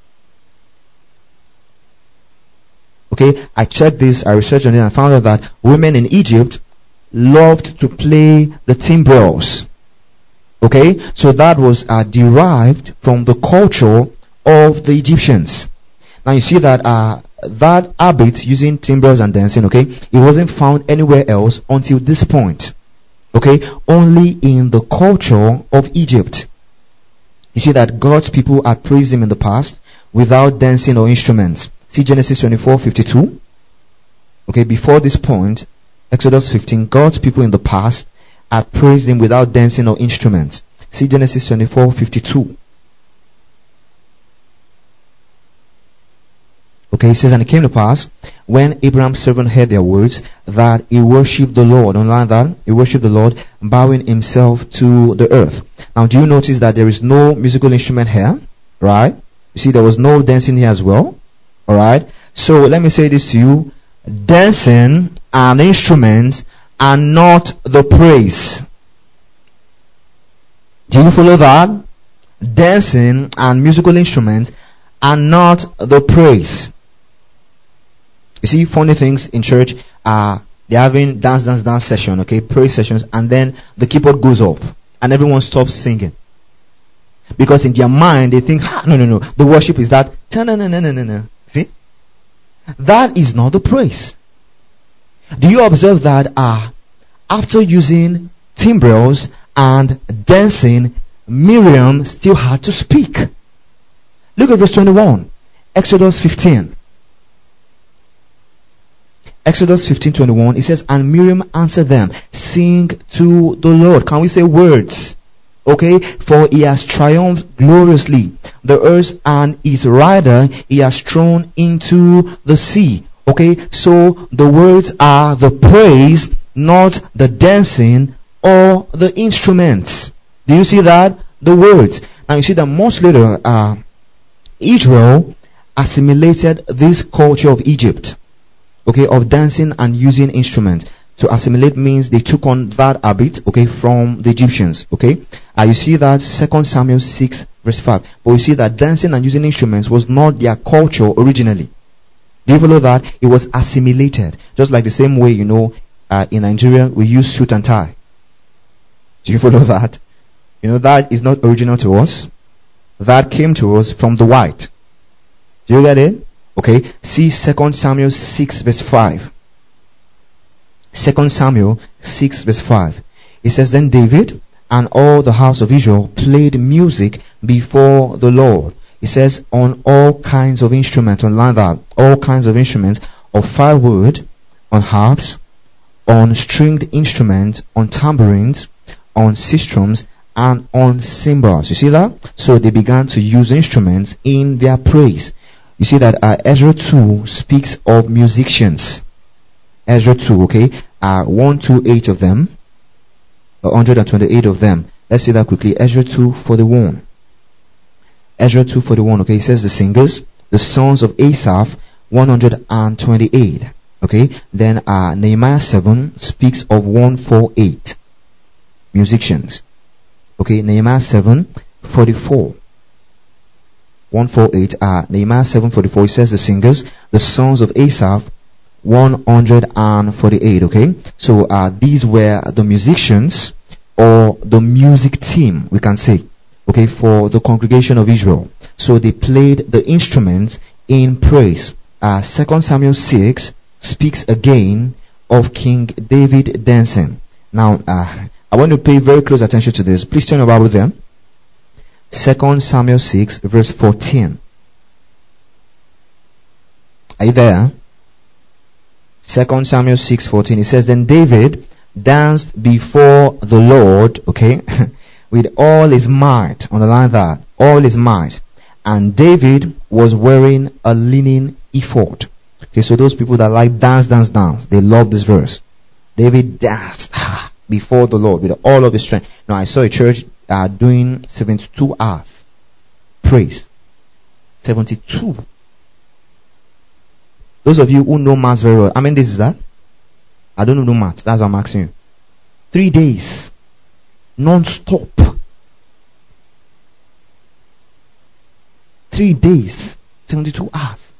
Okay, I checked this, I researched on it, and I found out that women in Egypt loved to play the timbrels. Okay, so that was derived from the culture of the Egyptians. Now you see that that habit using timbrels and dancing, okay, it wasn't found anywhere else until this point. Okay, only in the culture of Egypt. You see that God's people had praised him in the past without dancing or instruments. See Genesis 24:52. Okay, before this point, Exodus 15, God's people in the past had praised him without dancing or instruments. See Genesis 24:52. Okay, it says, and it came to pass, when Abraham's servant heard their words, that he worshipped the Lord. Online that, he worshipped the Lord, bowing himself to the earth. Now, do you notice that there is no musical instrument here? Right? You see, there was no dancing here as well. Alright? So, let me say this to you. Dancing and instruments are not the praise. Do you follow that? Dancing and musical instruments are not the praise. You see, funny things in church are they're having dance session, okay, praise sessions, and then the keyboard goes off and everyone stops singing. Because in their mind they think, no, the worship is that ta-na-na-na-na-na. See? That is not the praise. Do you observe that after using timbrels and dancing, Miriam still had to speak? Look at verse 21. Exodus 15. Exodus 15:21. It says, and Miriam answered them, sing to the Lord. Can we say words? Okay, for he has triumphed gloriously. The earth and its rider he has thrown into the sea. Okay, so the words are the praise, not the dancing or the instruments. Do you see that? The words. Now you see that much later, Israel assimilated this culture of Egypt. Okay, of dancing and using instruments. To assimilate means they took on that habit, okay, from the Egyptians, okay. You see that 2 Samuel 6 verse 5. But we see that dancing and using instruments was not their culture originally. Do you follow that? It was assimilated. Just like the same way, in Nigeria we use suit and tie. Do you follow that? That is not original to us. That came to us from the white. Do you get it? Okay, see 2 Samuel 6 verse 5. 2 Samuel 6 verse 5. It says, then David and all the house of Israel played music before the Lord. It says, on all kinds of instruments, on that, all kinds of instruments of firewood, on harps, on stringed instruments, on tambourines, on sistrums, and on cymbals. You see that? So they began to use instruments in their praise. You see that Ezra 2 speaks of musicians. Ezra 2, okay? 128 of them, 128 of them. Let's see that quickly. Ezra 2:41. Ezra 2:41, okay? It says the singers, the sons of Asaph, 128. Okay? Then Nehemiah 7 speaks of 148 musicians. Okay? Nehemiah 7:44. 148, Nehemiah 7:44, it says the singers, the sons of Asaph, 148, okay? So, these were the musicians, or the music team, we can say, okay, for the congregation of Israel. So, they played the instruments in praise. 2 Samuel 6 speaks again of King David dancing. Now, I want to pay very close attention to this. Please turn your Bible there. 2 Samuel 6 verse 14. Are you there? 2 Samuel 6:14. It says, then David danced before the Lord, okay, with all his might. Underline that. All his might. And David was wearing a linen ephod. Okay, so those people that like dance, they love this verse. David danced before the Lord with all of his strength. Now I saw a church doing 72 hours praise. 72. Those of you who know maths very well, how many days is that? I don't know maths, that's what I'm asking you. 3 days non-stop. 3 days, 72 hours.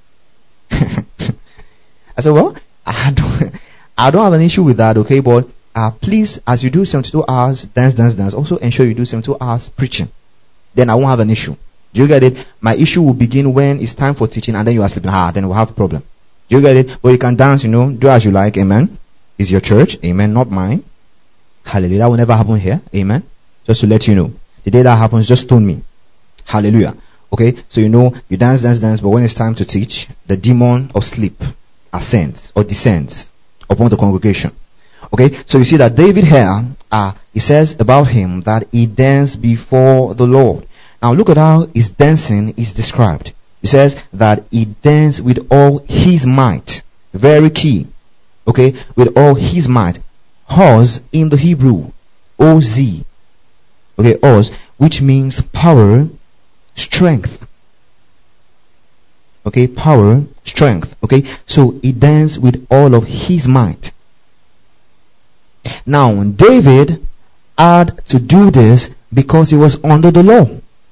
I said, well, I don't have an issue with that, okay, but please, as you do 72 hours, dance, also ensure you do 72 hours preaching. Then I won't have an issue. Do you get it? My issue will begin when it's time for teaching and then you are sleeping. Then we'll have a problem. Do you get it? But you can dance, do as you like, amen. It's your church, amen, not mine. Hallelujah. That will never happen here. Amen. Just to let you know. The day that happens, just stone me. Hallelujah. Okay, so you dance, but when it's time to teach, the demon of sleep ascends or descends upon the congregation. Okay, so you see that David here, he says about him that he danced before the Lord. Now look at how his dancing is described. He says that he danced with all his might. Very key. Okay, with all his might. Oz in the Hebrew. O-Z. Okay, Oz, which means power, strength. Okay, power, strength. Okay, so he danced with all of his might. Now, David had to do this because he was under the law.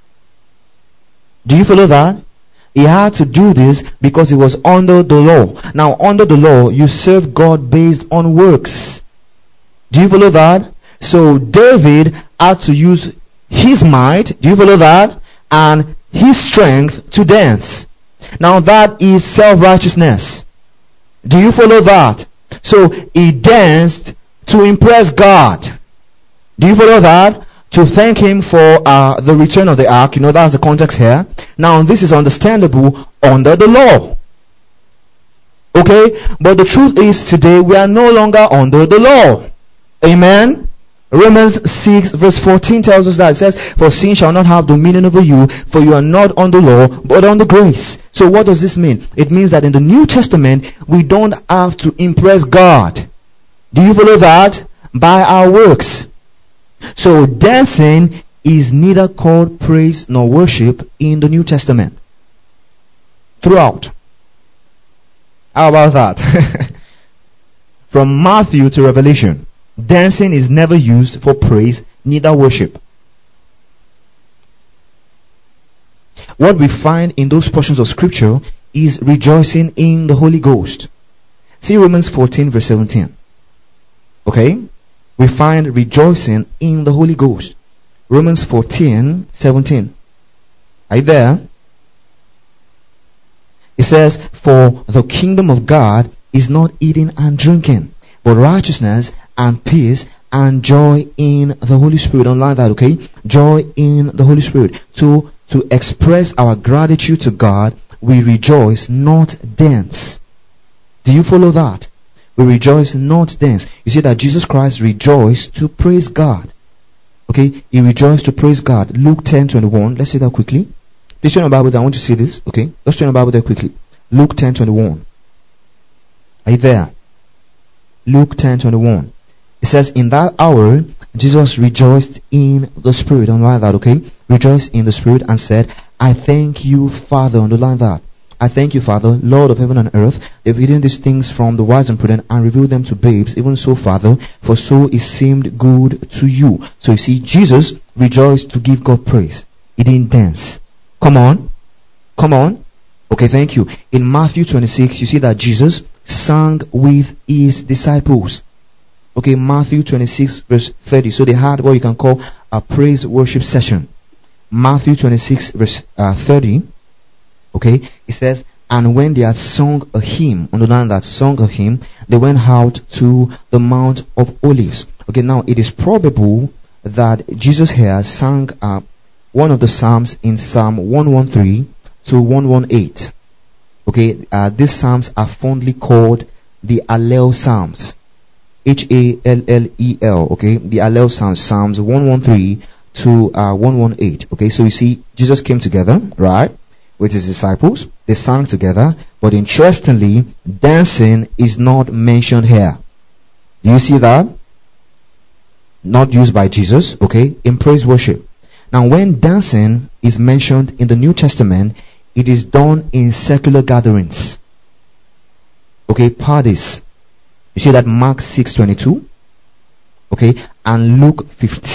Do you follow that? He had to do this because he was under the law. Now, under the law, you serve God based on works. Do you follow that? So, David had to use his might, do you follow that? And his strength to dance. Now, that is self-righteousness. Do you follow that? So, he danced to impress God. Do you follow that? To thank him for the return of the ark. That's the context here. Now, this is understandable under the law. Okay? But the truth is, today we are no longer under the law. Amen? Romans 6 verse 14 tells us that. It says, "For sin shall not have dominion over you, for you are not under law, but under grace." So what does this mean? It means that in the New Testament, we don't have to impress God. Do you follow that? By our works. So dancing is neither called praise nor worship in the New Testament. Throughout. How about that? From Matthew to Revelation, dancing is never used for praise, neither worship. What we find in those portions of scripture is rejoicing in the Holy Ghost. See Romans 14 verse 17. Okay? We find rejoicing in the Holy Ghost. Romans 14, 17. Are you there? It says, "For the kingdom of God is not eating and drinking, but righteousness and peace and joy in the Holy Spirit." Unlike that, okay? Joy in the Holy Spirit. To express our gratitude to God, we rejoice, not dance. Do you follow that? We rejoice, not dance. You see that Jesus Christ rejoiced to praise God. Okay? He rejoiced to praise God. Luke 10:21. Let's see that quickly. Please turn your Bible there. I want to see this. Okay? Let's turn your Bible there quickly. Luke 10:21. Are you there? Luke 10:21. It says, "In that hour, Jesus rejoiced in the Spirit." Underline that, okay? Rejoiced in the Spirit and said, "I thank you, Father." Underline that. "I thank you, Father, Lord of heaven and earth. They've hidden these things from the wise and prudent and revealed them to babes. Even so, Father, for so it seemed good to you." So you see, Jesus rejoiced to give God praise. He didn't dance. Come on. Come on. Okay, thank you. In Matthew 26, you see that Jesus sang with his disciples. Okay, Matthew 26 verse 30. So they had what you can call a praise worship session. Matthew 26 verse 30. Okay, it says, "And when they had sung a hymn," underline that, sung a hymn, "they went out to the Mount of Olives." Okay, now it is probable that Jesus here sang one of the Psalms in Psalm 113 to 118. Okay, these Psalms are fondly called the Hallel Psalms. Hallel. Okay, the Hallel Psalms, Psalms 113 to 118. Okay, so you see, Jesus came together, right, with his disciples. They sang together, but interestingly, dancing is not mentioned here. Do you see that? Not used by Jesus, okay, in praise worship. Now, when dancing is mentioned in the New Testament, it is done in secular gatherings. Okay, parties. You see that Mark 6:22, okay, and Luke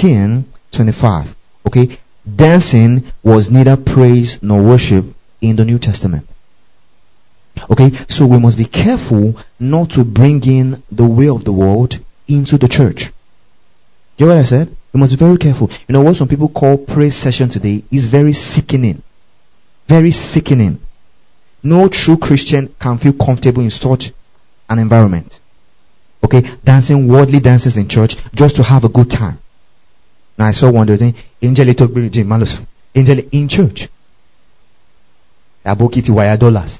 15:25. Okay, dancing was neither praise nor worship in the New Testament. Okay, so we must be careful not to bring in the way of the world into the church. You know what I said? We must be very careful. You know what some people call praise session today is very sickening. Very sickening. No true Christian can feel comfortable in such an environment. Okay, dancing worldly dances in church just to have a good time. Now I saw one day, angel talk angel in church. Abokiti wire dollars.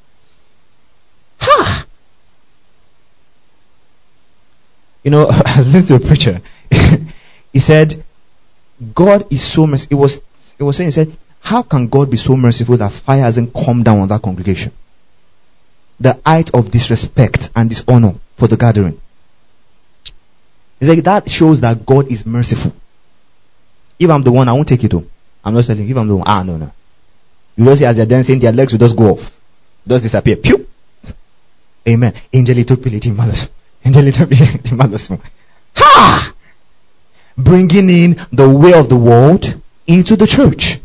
Ha! You know, I was listening to a preacher. He said, God is so merciful. It was saying, he said, how can God be so merciful that fire hasn't come down on that congregation? The height of disrespect and dishonor for the gathering. He said, that shows that God is merciful. If I'm the one, I won't take it home. I'm not telling you. If I'm the one, no. You don't see as they're dancing, their legs will just go off. Just disappear. Pew! Amen. Angel took Ha! Bringing in the way of the world into the church.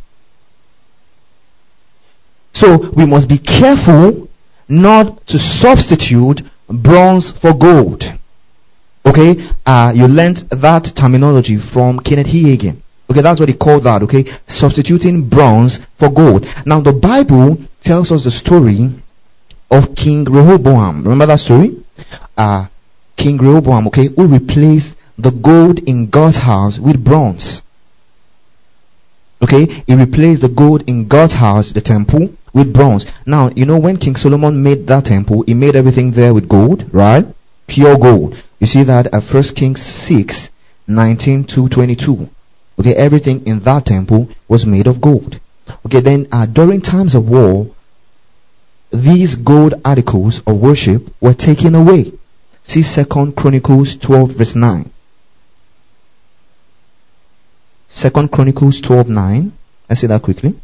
So we must be careful not to substitute bronze for gold. Okay? You learnt that terminology from Kenneth Hagin. Okay, that's what he called that. Okay? Substituting bronze for gold. Now the Bible tells us the story of King Rehoboam. Remember that story? King Rehoboam, okay, who replaced the gold in God's house with bronze. Okay, he replaced the gold in God's house, the temple, with bronze. Now, you know, when King Solomon made that temple, he made everything there with gold, right? Pure gold. You see that at 1 Kings 6, 19 to 22. Okay, everything in that temple was made of gold. Okay, then during times of war, these gold articles of worship were taken away. See 2 Chronicles 12 verse 9. 2 Chronicles 12 9. Let's see that quickly.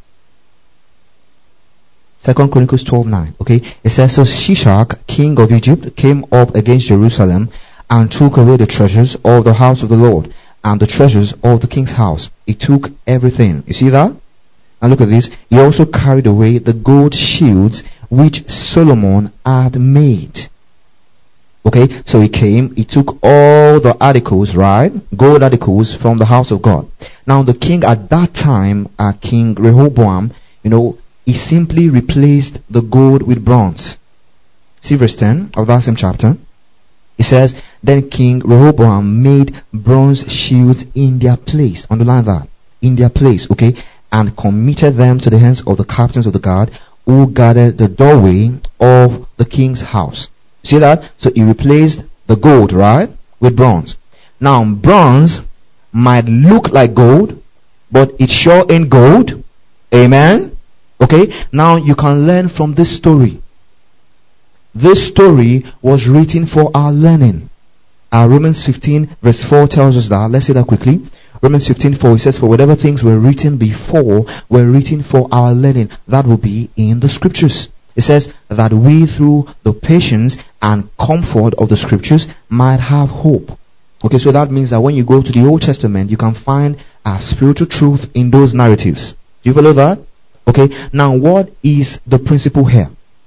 2 Chronicles 12 9. Okay. It says, so Shishak, king of Egypt, came up against Jerusalem and took away the treasures of the house of the Lord and the treasures of the king's house. He took everything. You see that? And look at this. He also carried away the gold shields which Solomon had made. Okay, so he came, he took all the articles, right? Gold articles from the house of God. Now the king at that time, King Rehoboam, you know, he simply replaced the gold with bronze. See verse 10 of that same chapter. It says, then King Rehoboam made bronze shields in their place. Underline that. In their place, okay? And committed them to the hands of the captains of the guard who guarded the doorway of the king's house. See that? So he replaced the gold, right, with bronze. Now bronze might look like gold, but it sure ain't gold. Amen. Okay. Now you can learn from this story. This story was written for our learning. Romans 15 verse 4 tells us that. Let's see that quickly. Romans 15:4, it says, for whatever things were written before were written for our learning. That will be in the scriptures. It says that we, through the patience and comfort of the scriptures, might have hope. Okay, so that means that when you go to the Old Testament, you can find a spiritual truth in those narratives. Do you follow that? Okay, now what is the principle here?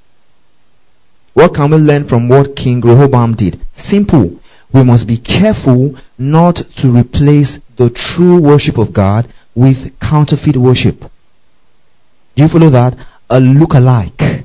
What can we learn from what King Rehoboam did? Simple. We must be careful not to replace the true worship of God with counterfeit worship. Do you follow that? A look-alike.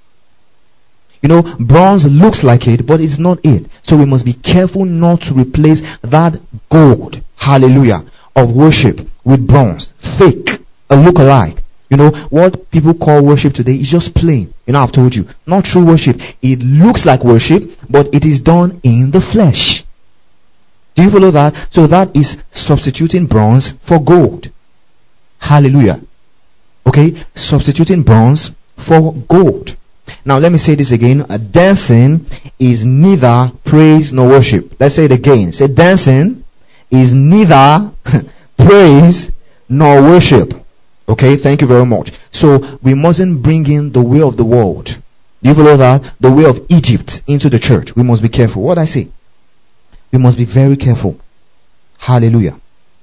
You know, bronze looks like it, but it's not it. So we must be careful not to replace that gold, hallelujah, of worship with bronze. Fake, a look-alike. You know, what people call worship today is just plain. You know, I've told you, not true worship. It looks like worship, but it is done in the flesh. Do you follow that? So that is substituting bronze for gold. Hallelujah. Okay, substituting bronze for gold. Now let me say this again. Dancing is neither praise nor worship. Let's say it again. Say dancing is neither praise nor worship. Okay, thank you very much. So we mustn't bring in the way of the world. Do you follow that? The way of Egypt into the church. We must be careful. What I say? We must be very careful. Hallelujah.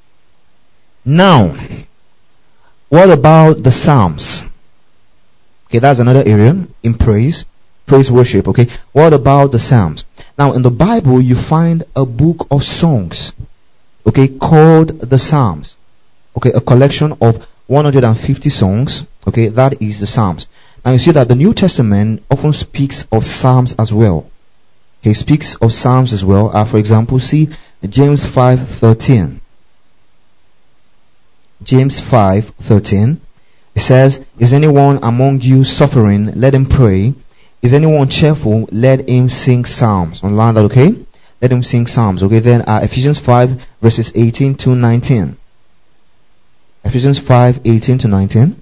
Now, what about the Psalms? Okay, that's another area in praise worship. Okay, what about the Psalms? Now, in the Bible, you find a book of songs, okay, called the Psalms. Okay, a collection of 150 songs. Okay, that is the Psalms. Now, you see that the New Testament often speaks of Psalms as well. He speaks of Psalms as well. For example, see James 5:13. James 5:13. It says, "Is anyone among you suffering? Let him pray. Is anyone cheerful? Let him sing psalms." Online that, okay? Let him sing psalms. Okay, then Ephesians 5 verses 18 to 19. Ephesians 5:18 to 19.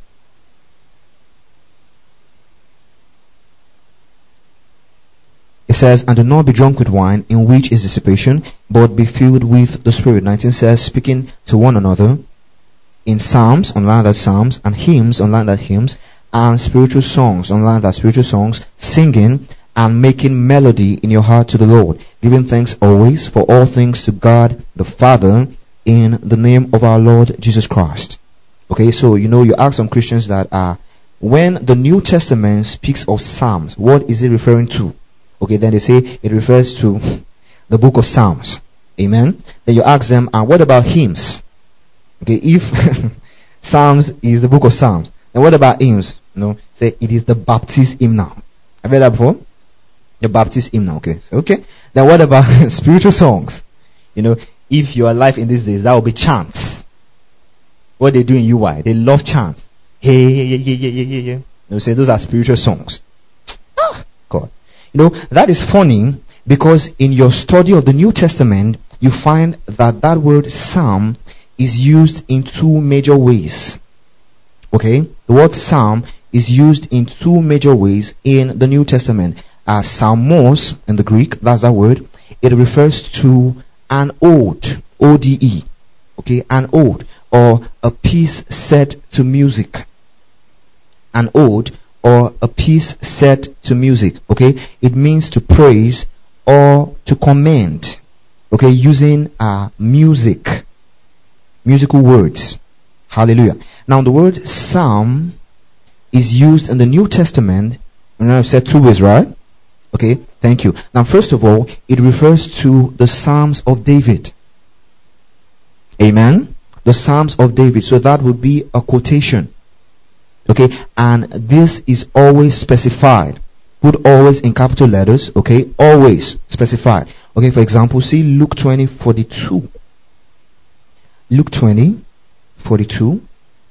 It says, "And do not be drunk with wine, in which is dissipation, but be filled with the Spirit." 19 says, "Speaking to one another in psalms," online that psalms, "and hymns," online that hymns, "and spiritual songs," online that spiritual songs, "singing and making melody in your heart to the Lord, giving thanks always for all things to God the Father in the name of our Lord Jesus Christ." Okay, so you ask some Christians that when the New Testament speaks of psalms, what is it referring to? Okay, then they say it refers to the book of Psalms. Amen. Then you ask them, what about hymns? Okay, if Psalms is the book of Psalms, then what about hymns? Say it is the Baptist hymnal. Have you heard that before? The Baptist hymnal. Okay. So, okay. Then what about spiritual songs? If you are alive in these days, that will be chants. What they do in UI, they love chants. Hey. They say those are spiritual songs. God. That is funny because in your study of the New Testament, you find that word psalm is used in two major ways. Okay? The word psalm is used in two major ways in the New Testament. Psalmos in the Greek, that's that word. It refers to an ode, O-D-E. Okay? An ode, or a piece set to music. An ode, or a piece set to music. Okay, it means to praise or to commend. Okay, using musical words. Hallelujah. Now the word psalm is used in the New Testament. I've said two ways, right? Okay, thank you. Now first of all, it refers to the Psalms of David. Amen. The Psalms of David. So that would be a quotation. Okay, and this is always specified. Put always in capital letters. Okay, always specified. Okay, for example, see Luke 20:42. Luke 20:42.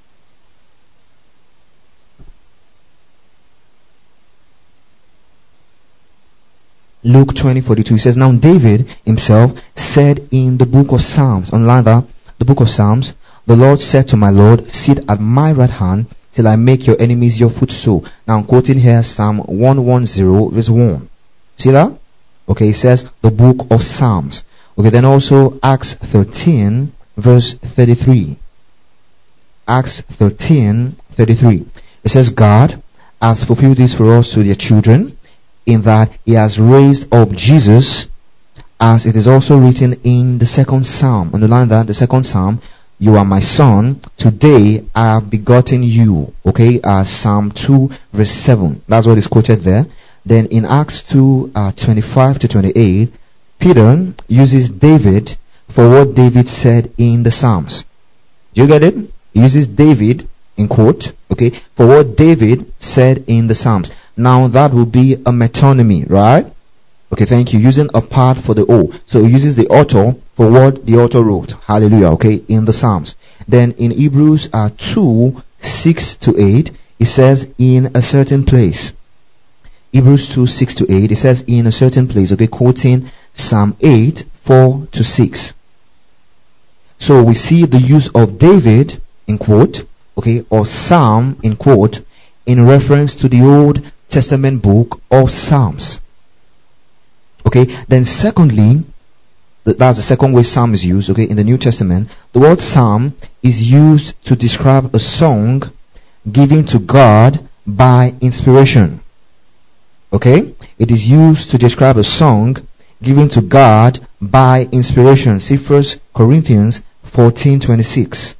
Luke 20:42 says, "Now David himself said in the book of Psalms," online that, the book of Psalms, "The Lord said to my Lord, sit at my right hand till I make your enemies your footstool." Now I'm quoting here Psalm 110 verse 1. See that? Okay, it says the book of Psalms. Okay, then also Acts 13 verse 33. Acts 13:33. It says, "God has fulfilled this for us to their children, in that he has raised up Jesus, as it is also written in the second psalm." Underline that, the second psalm, "You are my son, today I have begotten you." Okay, Psalm 2 verse 7. That's what is quoted there. Then in Acts 2 25 to 28, Peter uses David for what David said in the Psalms. Do you get it? He uses David in quote, okay, for what David said in the Psalms. Now that will be a metonymy, right? Okay, thank you. Using a part for the O. So it uses the author for what the author wrote. Hallelujah, okay, in the Psalms. Then in Hebrews 2, 6 to 8, it says in a certain place. Hebrews 2, 6 to 8, it says in a certain place, okay, quoting Psalm 8, 4 to 6. So we see the use of David in quote, okay, or Psalm in quote, in reference to the Old Testament book of Psalms. Okay, then secondly, that's the second way psalm is used, okay, in the New Testament. The word psalm is used to describe a song given to God by inspiration. Okay, it is used to describe a song given to God by inspiration. See 1 Corinthians 14:26.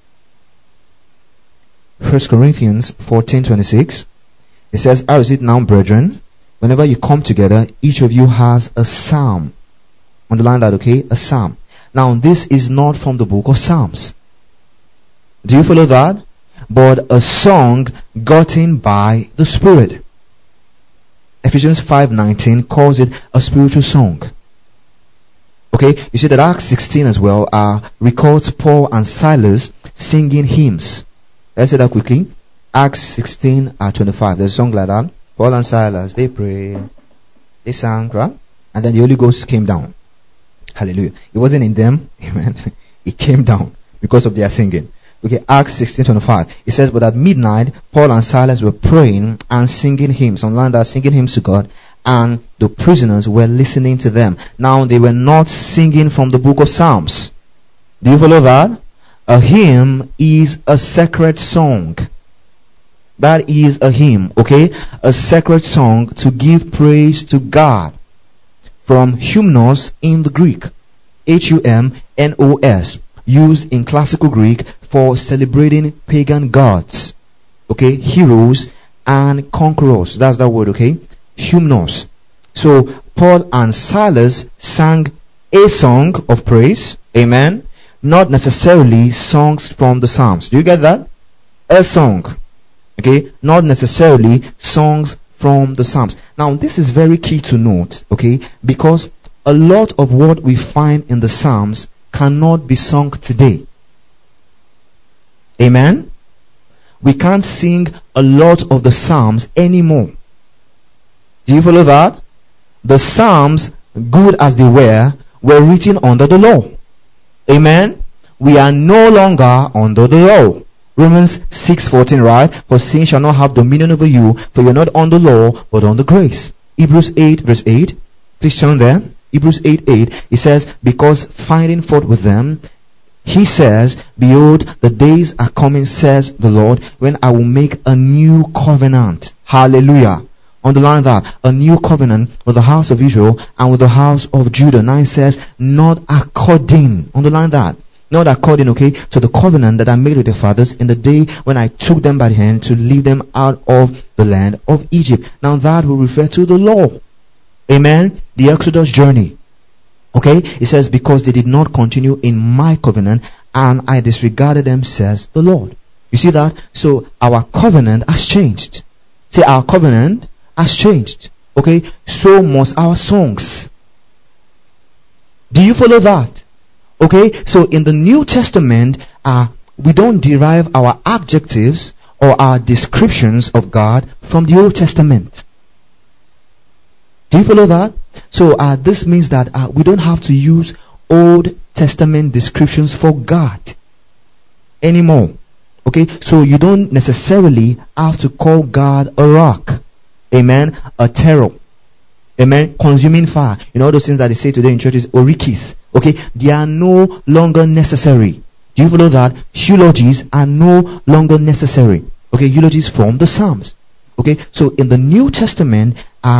1 Corinthians 14:26. It says, "How is it now, brethren? Whenever you come together, each of you has a psalm." Underline that, okay? A psalm. Now, this is not from the book of Psalms. Do you follow that? But a song gotten by the Spirit. Ephesians 5:19 calls it a spiritual song. Okay, you see that Acts 16 as well records Paul and Silas singing hymns. Let's say that quickly. Acts 16:25. There's a song like that. Paul and Silas, they prayed, they sang, right? And then the Holy Ghost came down. Hallelujah. It wasn't in them, amen. It came down because of their singing. Okay, Acts 16:25. It says, but at midnight, Paul and Silas were praying and singing hymns. Online, that singing hymns to God. And the prisoners were listening to them. Now, they were not singing from the book of Psalms. Do you follow that? A hymn is a sacred song. That is a hymn, okay? A sacred song to give praise to God. From hymnos in the Greek. Humnos. Used in classical Greek for celebrating pagan gods. Okay? Heroes and conquerors. That's that word, okay? Hymnos. So, Paul and Silas sang a song of praise. Amen. Not necessarily songs from the Psalms. Do you get that? A song. Okay? Not necessarily songs from the Psalms. Now, this is very key to note. Okay? Because a lot of what we find in the Psalms cannot be sung today. Amen? We can't sing a lot of the Psalms anymore. Do you follow that? The Psalms, good as they were written under the law. Amen? We are no longer under the law. Romans 6:14, right? For sin shall not have dominion over you, for you are not under law, but under grace. Hebrews 8:8. Please turn there. Hebrews 8:8. It says, because finding fault with them, he says, behold, the days are coming, says the Lord, when I will make a new covenant. Hallelujah. Underline that. A new covenant with the house of Israel and with the house of Judah. 9 says, not according. Underline that. Not according, okay, to the covenant that I made with their fathers in the day when I took them by the hand to lead them out of the land of Egypt. Now that will refer to the law. Amen. The Exodus journey. Okay. It says, because they did not continue in my covenant and I disregarded them, says the Lord. You see that? So our covenant has changed. Say, our covenant has changed. Okay. So must our songs. Do you follow that? Okay, so in the New Testament, we don't derive our adjectives or our descriptions of God from the Old Testament. Do you follow that? So this means that we don't have to use Old Testament descriptions for God anymore. Okay, so you don't necessarily have to call God a rock. Amen. A terror. Amen. Consuming fire. You know all those things that they say today in churches, orikis. Okay, they are no longer necessary. Do you follow that? Eulogies are no longer necessary. Okay, eulogies from the Psalms. Okay, so in the New Testament,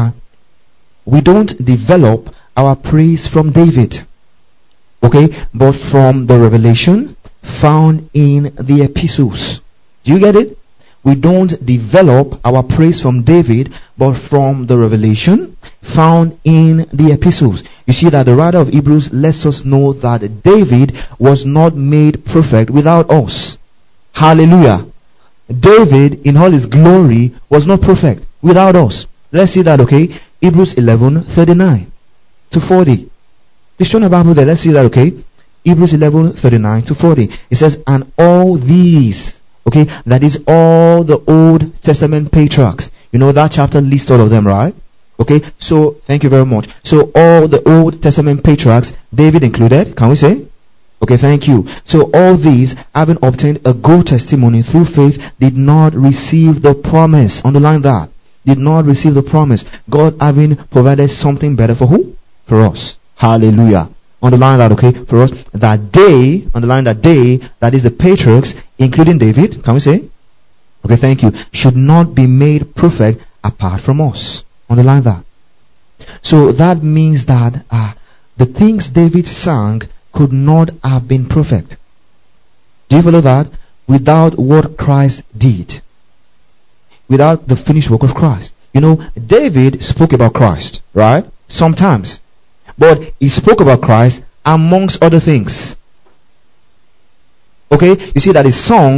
we don't develop our praise from David. Okay, but from the revelation found in the epistles. Do you get it? We don't develop our praise from David, but from the revelation found in the epistles. You see that the writer of Hebrews lets us know that David was not made perfect without us. Hallelujah. David in all his glory was not perfect without us. Let's see that, okay? Hebrews 11:39 to 40. Please turn the Bible there. Let's see that, okay? Hebrews 11:39 to 40. It says, and all these, okay, that is all the Old Testament patriarchs. You know that chapter lists all of them, right? Okay, so thank you very much. So all the Old Testament patriarchs, David included, can we say? Okay, thank you. So all these, having obtained a good testimony through faith, did not receive the promise. Underline that. Did not receive the promise. God having provided something better for who? For us. Hallelujah. Underline that, okay? For us, that they, underline that they, that is the patriarchs, including David, can we say? Okay, thank you. Should not be made perfect apart from us. Underline that. So that means that the things David sang could not have been perfect. Do you follow that? Without what Christ did. Without the finished work of Christ. You know, David spoke about Christ, right? Sometimes. But he spoke about Christ amongst other things. Okay? You see that his songs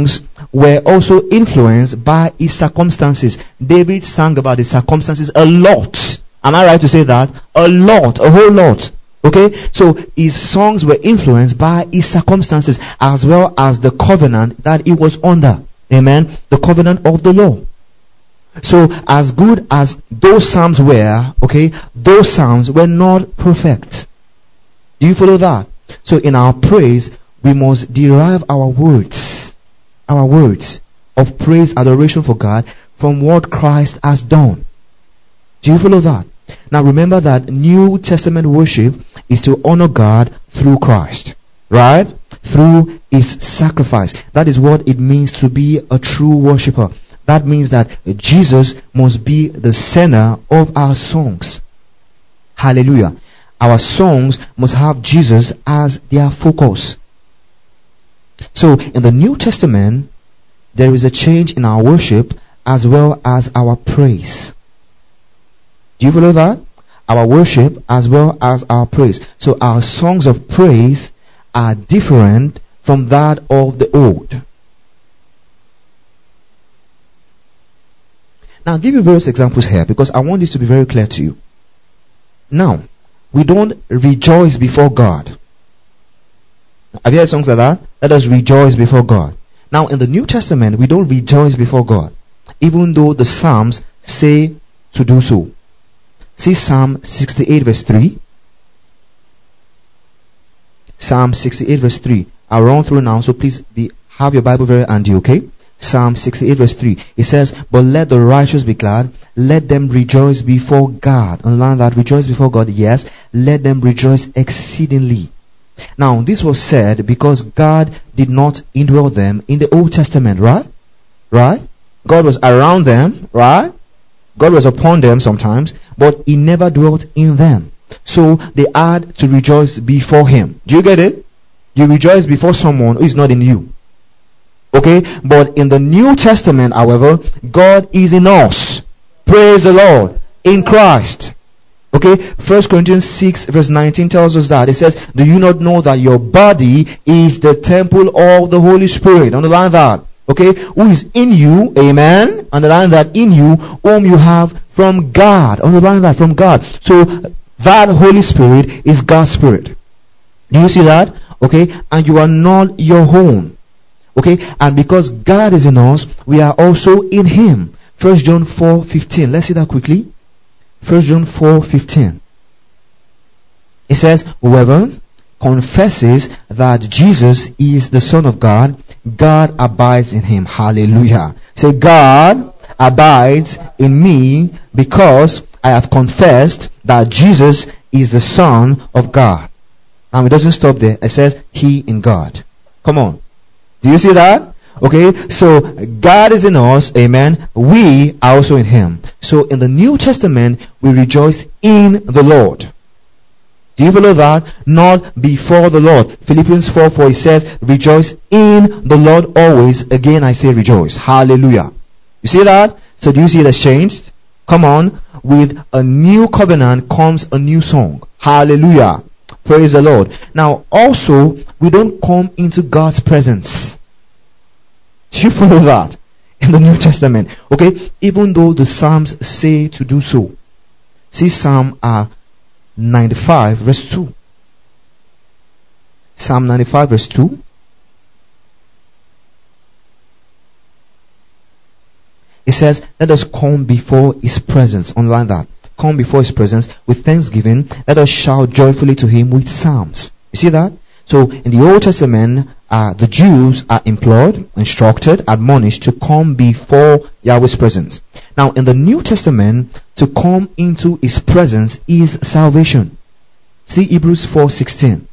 were also influenced by his circumstances. David sang about his circumstances a lot. Am I right to say that? A lot, a whole lot. Okay, so his songs were influenced by his circumstances as well as the covenant that he was under. Amen. The covenant of the law. So as good as those psalms were, okay, those psalms were not perfect. Do you follow that? So in our praise, we must derive our words of praise, adoration for God from what Christ has done. Do you follow that? Now remember that New Testament worship is to honor God through Christ, right? Through his sacrifice. That is what it means to be a true worshipper. That means that Jesus must be the center of our songs. Hallelujah. Our songs must have Jesus as their focus. So in the New Testament, there is a change in our worship as well as our praise. Do you follow that? Our worship as well as our praise. So our songs of praise are different from that of the old. Now I'll give you various examples here because I want this to be very clear to you. Now, we don't rejoice before God. Have you heard songs like that? Let us rejoice before God. Now in the New Testament, we don't rejoice before God, even though the Psalms say to do so. See Psalm 68 verse 3. Psalm 68 verse 3. I'll run through now, so please have your Bible very handy, okay? Psalm 68 verse 3. It says, but let the righteous be glad, let them rejoice before God. Underline that, rejoice before God, yes. Let them rejoice exceedingly. Now, this was said because God did not indwell them in the Old Testament, right? Right? God was around them, right? God was upon them sometimes, but he never dwelt in them. So they had to rejoice before him. Do you get it? You rejoice before someone who is not in you. Okay? But in the New Testament, however, God is in us. Praise the Lord. In Christ. Okay? 1 Corinthians 6 verse 19 tells us that. It says, do you not know that your body is the temple of the Holy Spirit? Underline that. Okay? Who is in you? Amen. Underline that, in you, whom you have from God. Underline that, from God. So that Holy Spirit is God's Spirit. Do you see that? Okay? And you are not your own. Okay? And because God is in us, we are also in him. 1 John 4:15. Let's see that quickly. 1 John 4:15. It says, whoever confesses that Jesus is the Son of God, God abides in him. Hallelujah. Say, God abides in me because I have confessed that Jesus is the Son of God. And it doesn't stop there. It says, he in God. Come on. Do you see that? Okay, so God is in us, amen. We are also in him. So in the New Testament, we rejoice in the Lord. Do you follow that? Not before the Lord. Philippians 4:4, it says, rejoice in the Lord always. Again, I say rejoice. Hallelujah. You see that? So do you see it has changed? Come on. With a new covenant comes a new song. Hallelujah. Praise the Lord. Now, also, we don't come into God's presence. Do you follow that? In the New Testament. Okay? Even though the Psalms say to do so. See Psalm 95 verse 2. Psalm 95 verse 2. It says, let us come before his presence. Underline that. Come before his presence with thanksgiving. Let us shout joyfully to him with psalms. You see that? So in the Old Testament, the Jews are implored, instructed, admonished to come before Yahweh's presence. Now in the New Testament, to come into his presence is salvation. See Hebrews 4:16.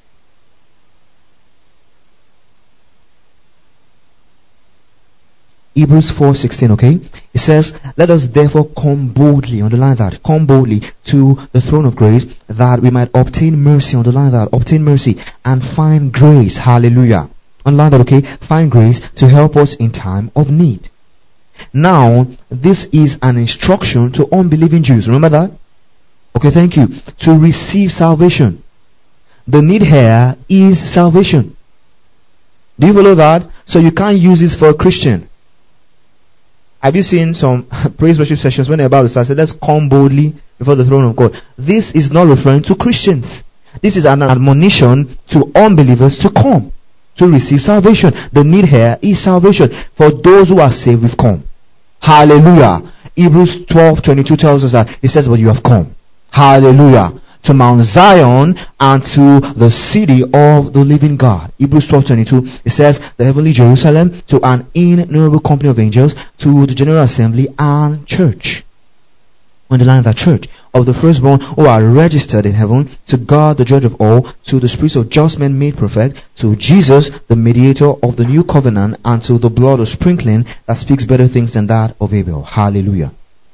Hebrews 4:16, okay? It says, let us therefore come boldly, underline that, come boldly to the throne of grace that we might obtain mercy, underline that, obtain mercy and find grace, hallelujah. Underline that, okay? Find grace to help us in time of need. Now, this is an instruction to unbelieving Jews, remember that? Okay, thank you. To receive salvation. The need here is salvation. Do you follow that? So you can't use this for a Christian. Have you seen some praise worship sessions when they're about to start? Say, let's come boldly before the throne of God. This is not referring to Christians. This is an admonition to unbelievers to come to receive salvation. The need here is salvation. For those who are saved, we've come. Hallelujah. Hebrews 12:22 tells us that. It says, but you have come. Hallelujah. To Mount Zion and to the city of the living God. Hebrews 12:22. It says, the heavenly Jerusalem, to an innumerable company of angels, to the general assembly and church. Underline that, church of the firstborn who are registered in heaven, to God the judge of all, to the spirits of just men made perfect, to Jesus the mediator of the new covenant, and to the blood of sprinkling that speaks better things than that of Abel. Hallelujah.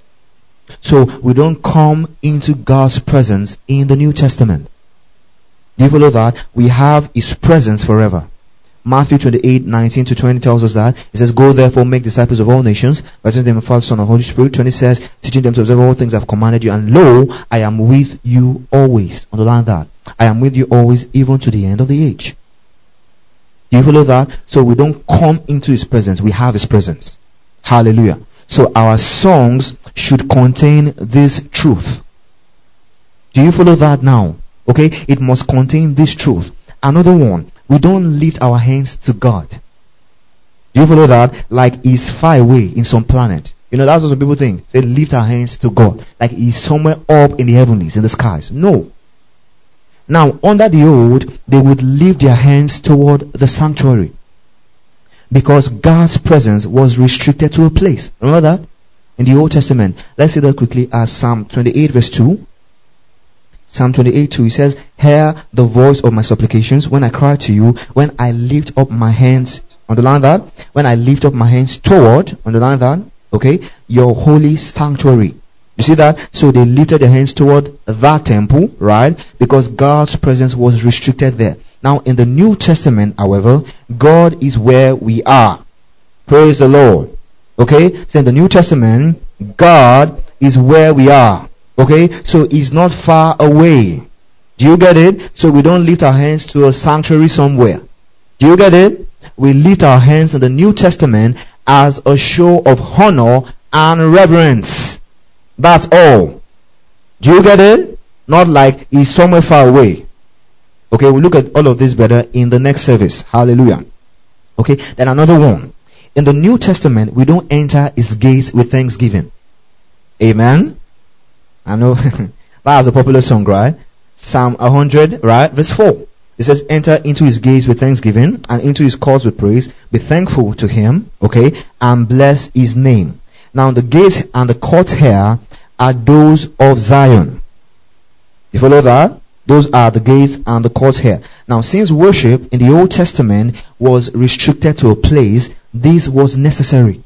So we don't come into God's presence in the New Testament. Do you follow that? We have His presence forever. Matthew 28:19-20 tells us that. It says, go therefore make disciples of all nations, baptizing them in the Father, Son, and Holy Spirit. 20 says, teaching them to observe all things I have commanded you, and lo, I am with you always. Underline that. I am with you always, even to the end of the age. Do you follow that? So we don't come into His presence, we have His presence. Hallelujah. So our songs should contain this truth. Do you follow that now? Okay, it must contain this truth. Another one, we don't lift our hands to God. Do you follow that? Like He's far away in some planet. You know, that's what some people think. They lift our hands to God. Like He's somewhere up in the heavens, in the skies. No. Now, under the old, they would lift their hands toward the sanctuary. Because God's presence was restricted to a place. Remember that? In the Old Testament. Let's see that quickly as Psalm 28:2. Psalm 28:2, it says, hear the voice of my supplications when I cry to you, when I lift up my hands, underline that, when I lift up my hands toward, underline that, okay, your holy sanctuary. You see that? So they lifted their hands toward that temple, right? Because God's presence was restricted there. Now in the New Testament, however, God is where we are. Praise the Lord. Okay? So in the New Testament, God is where we are. Okay, so He's not far away. Do you get it? So we don't lift our hands to a sanctuary somewhere. Do you get it? We lift our hands in the New Testament as a show of honor and reverence. That's all. Do you get it? Not like He's somewhere far away. Okay, we'll look at all of this better in the next service. Hallelujah. Okay, then another one. In the New Testament, we don't enter His gates with thanksgiving. Amen. I know that's a popular song, right? Psalm 100, right? Verse 4. It says, enter into His gates with thanksgiving and into His courts with praise. Be thankful to Him, okay, and bless His name. Now the gates and the courts here are those of Zion. You follow that? Those are the gates and the courts here. Now since worship in the Old Testament was restricted to a place, this was necessary.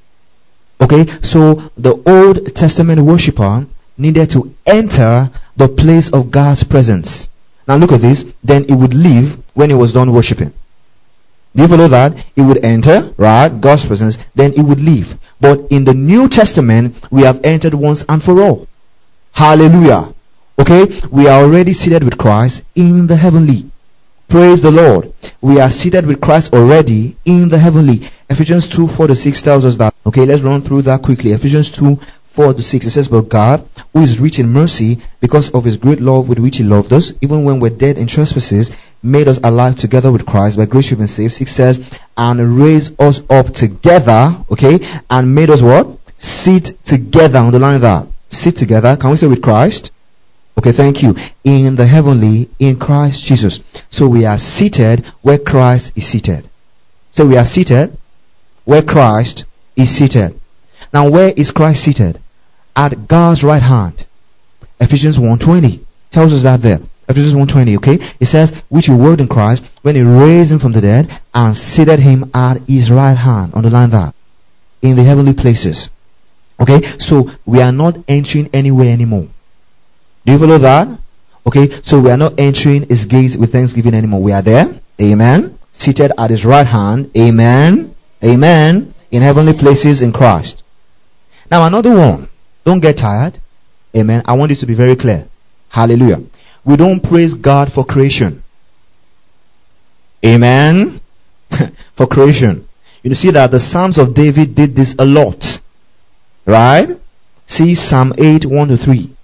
Okay, so the Old Testament worshipper needed to enter the place of God's presence. Now look at this. Then he would leave when he was done worshiping. Do you follow that? He would enter, right, God's presence, then he would leave. But in the New Testament, we have entered once and for all. Hallelujah. Okay? We are already seated with Christ in the heavenly. Praise the Lord. We are seated with Christ already in the heavenly. Ephesians 2:4-6 tells us that. Okay, let's run through that quickly. Ephesians 2:4-6, it says, but God, who is rich in mercy, because of His great love with which He loved us, even when we're dead in trespasses, made us alive together with Christ. By grace you've been saved. 6 says, and raised us up together, okay, and made us what? Sit together. Underline that. Sit together. Can we say with Christ? Okay, thank you. In the heavenly, in Christ Jesus. So we are seated where Christ is seated. So we are seated where Christ is seated. Now where is Christ seated? At God's right hand. Ephesians 1:20 tells us that there. Ephesians 1:20, okay? It says, which He worked in Christ when He raised Him from the dead and seated Him at His right hand. Underline that. In the heavenly places. Okay? So we are not entering anywhere anymore. Do you follow that? Okay? So we are not entering His gates with thanksgiving anymore. We are there. Amen. Seated at His right hand. Amen. Amen. In heavenly places in Christ. Now another one. Don't get tired. Amen. I want this to be very clear. Hallelujah. We don't praise God for creation. Amen. for creation. You see that the Psalms of David did this a lot. Right? See Psalm 8, 1 to 3.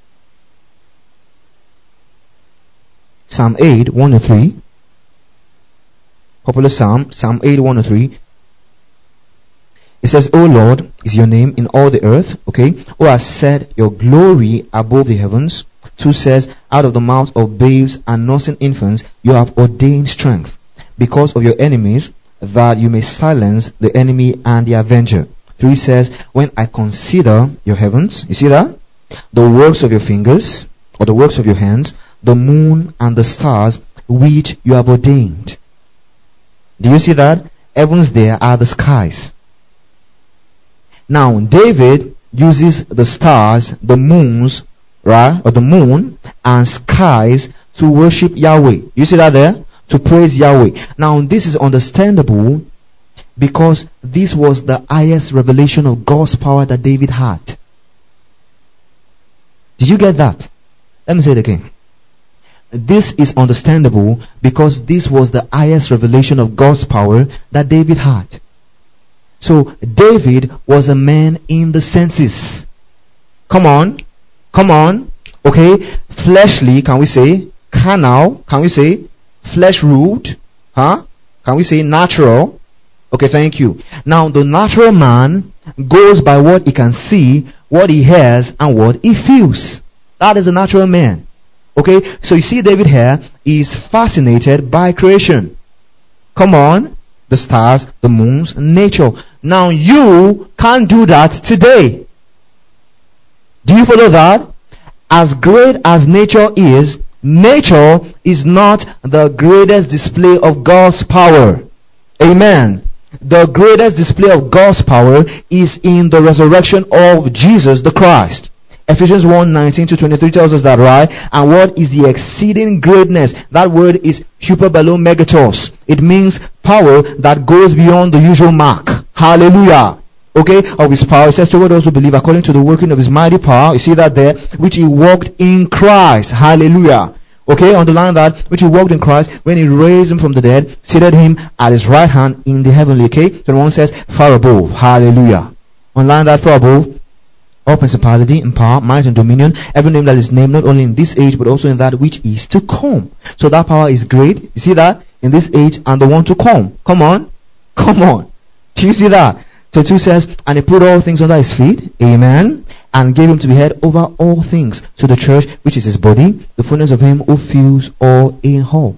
Psalm 8, 1 to 3. Popular Psalm, Psalm 8, 1 to 3. It says, O Lord is your name in all the earth. Okay. Who has set your glory above the heavens. 2 says, out of the mouth of babes and nursing infants, you have ordained strength because of your enemies, that you may silence the enemy and the avenger. 3 says, when I consider your heavens, you see that? The works of your fingers, or the works of your hands, the moon and the stars, which you have ordained. Do you see that? Heavens there are the skies. Now, David uses the stars, the moons, right, or the moon and skies to worship Yahweh. You see that there? To praise Yahweh. Now, this is understandable because this was the highest revelation of God's power that David had. Did you get that? Let me say it again. This is understandable because this was the highest revelation of God's power that David had. So, David was a man in the senses. Come on. Okay. Fleshly, can we say? Carnal, can we say? Flesh ruled. Can we say natural? Okay, thank you. Now, the natural man goes by what he can see, what he hears, and what he feels. That is a natural man. Okay, so you see David here is fascinated by creation. Come on. The stars, the moons, nature. Now you can't do that today. Do you follow that? As great as nature is not the greatest display of God's power. Amen. The greatest display of God's power is in the resurrection of Jesus the Christ. Ephesians 1:19 to 23 tells us that, right? And what is the exceeding greatness? That word is hyperbelomegatos. It means power that goes beyond the usual mark. Hallelujah. Okay, of his power. It says toward those who believe according to the working of his mighty power. You see that there? Which he worked in Christ. Hallelujah. Okay, underline that. Which he worked in Christ when he raised him from the dead, seated him at his right hand in the heavenly. Okay, 21 says far above. Hallelujah. Underline that, far above. All principality and power, might and dominion, every name that is named not only in this age but also in that which is to come. So that power is great. You see that? In this age and the one to come. Come on. Do you see that? So 2 says, and he put all things under his feet. Amen. And gave him to be head over all things to the church, which is his body, the fullness of him who fills all in all.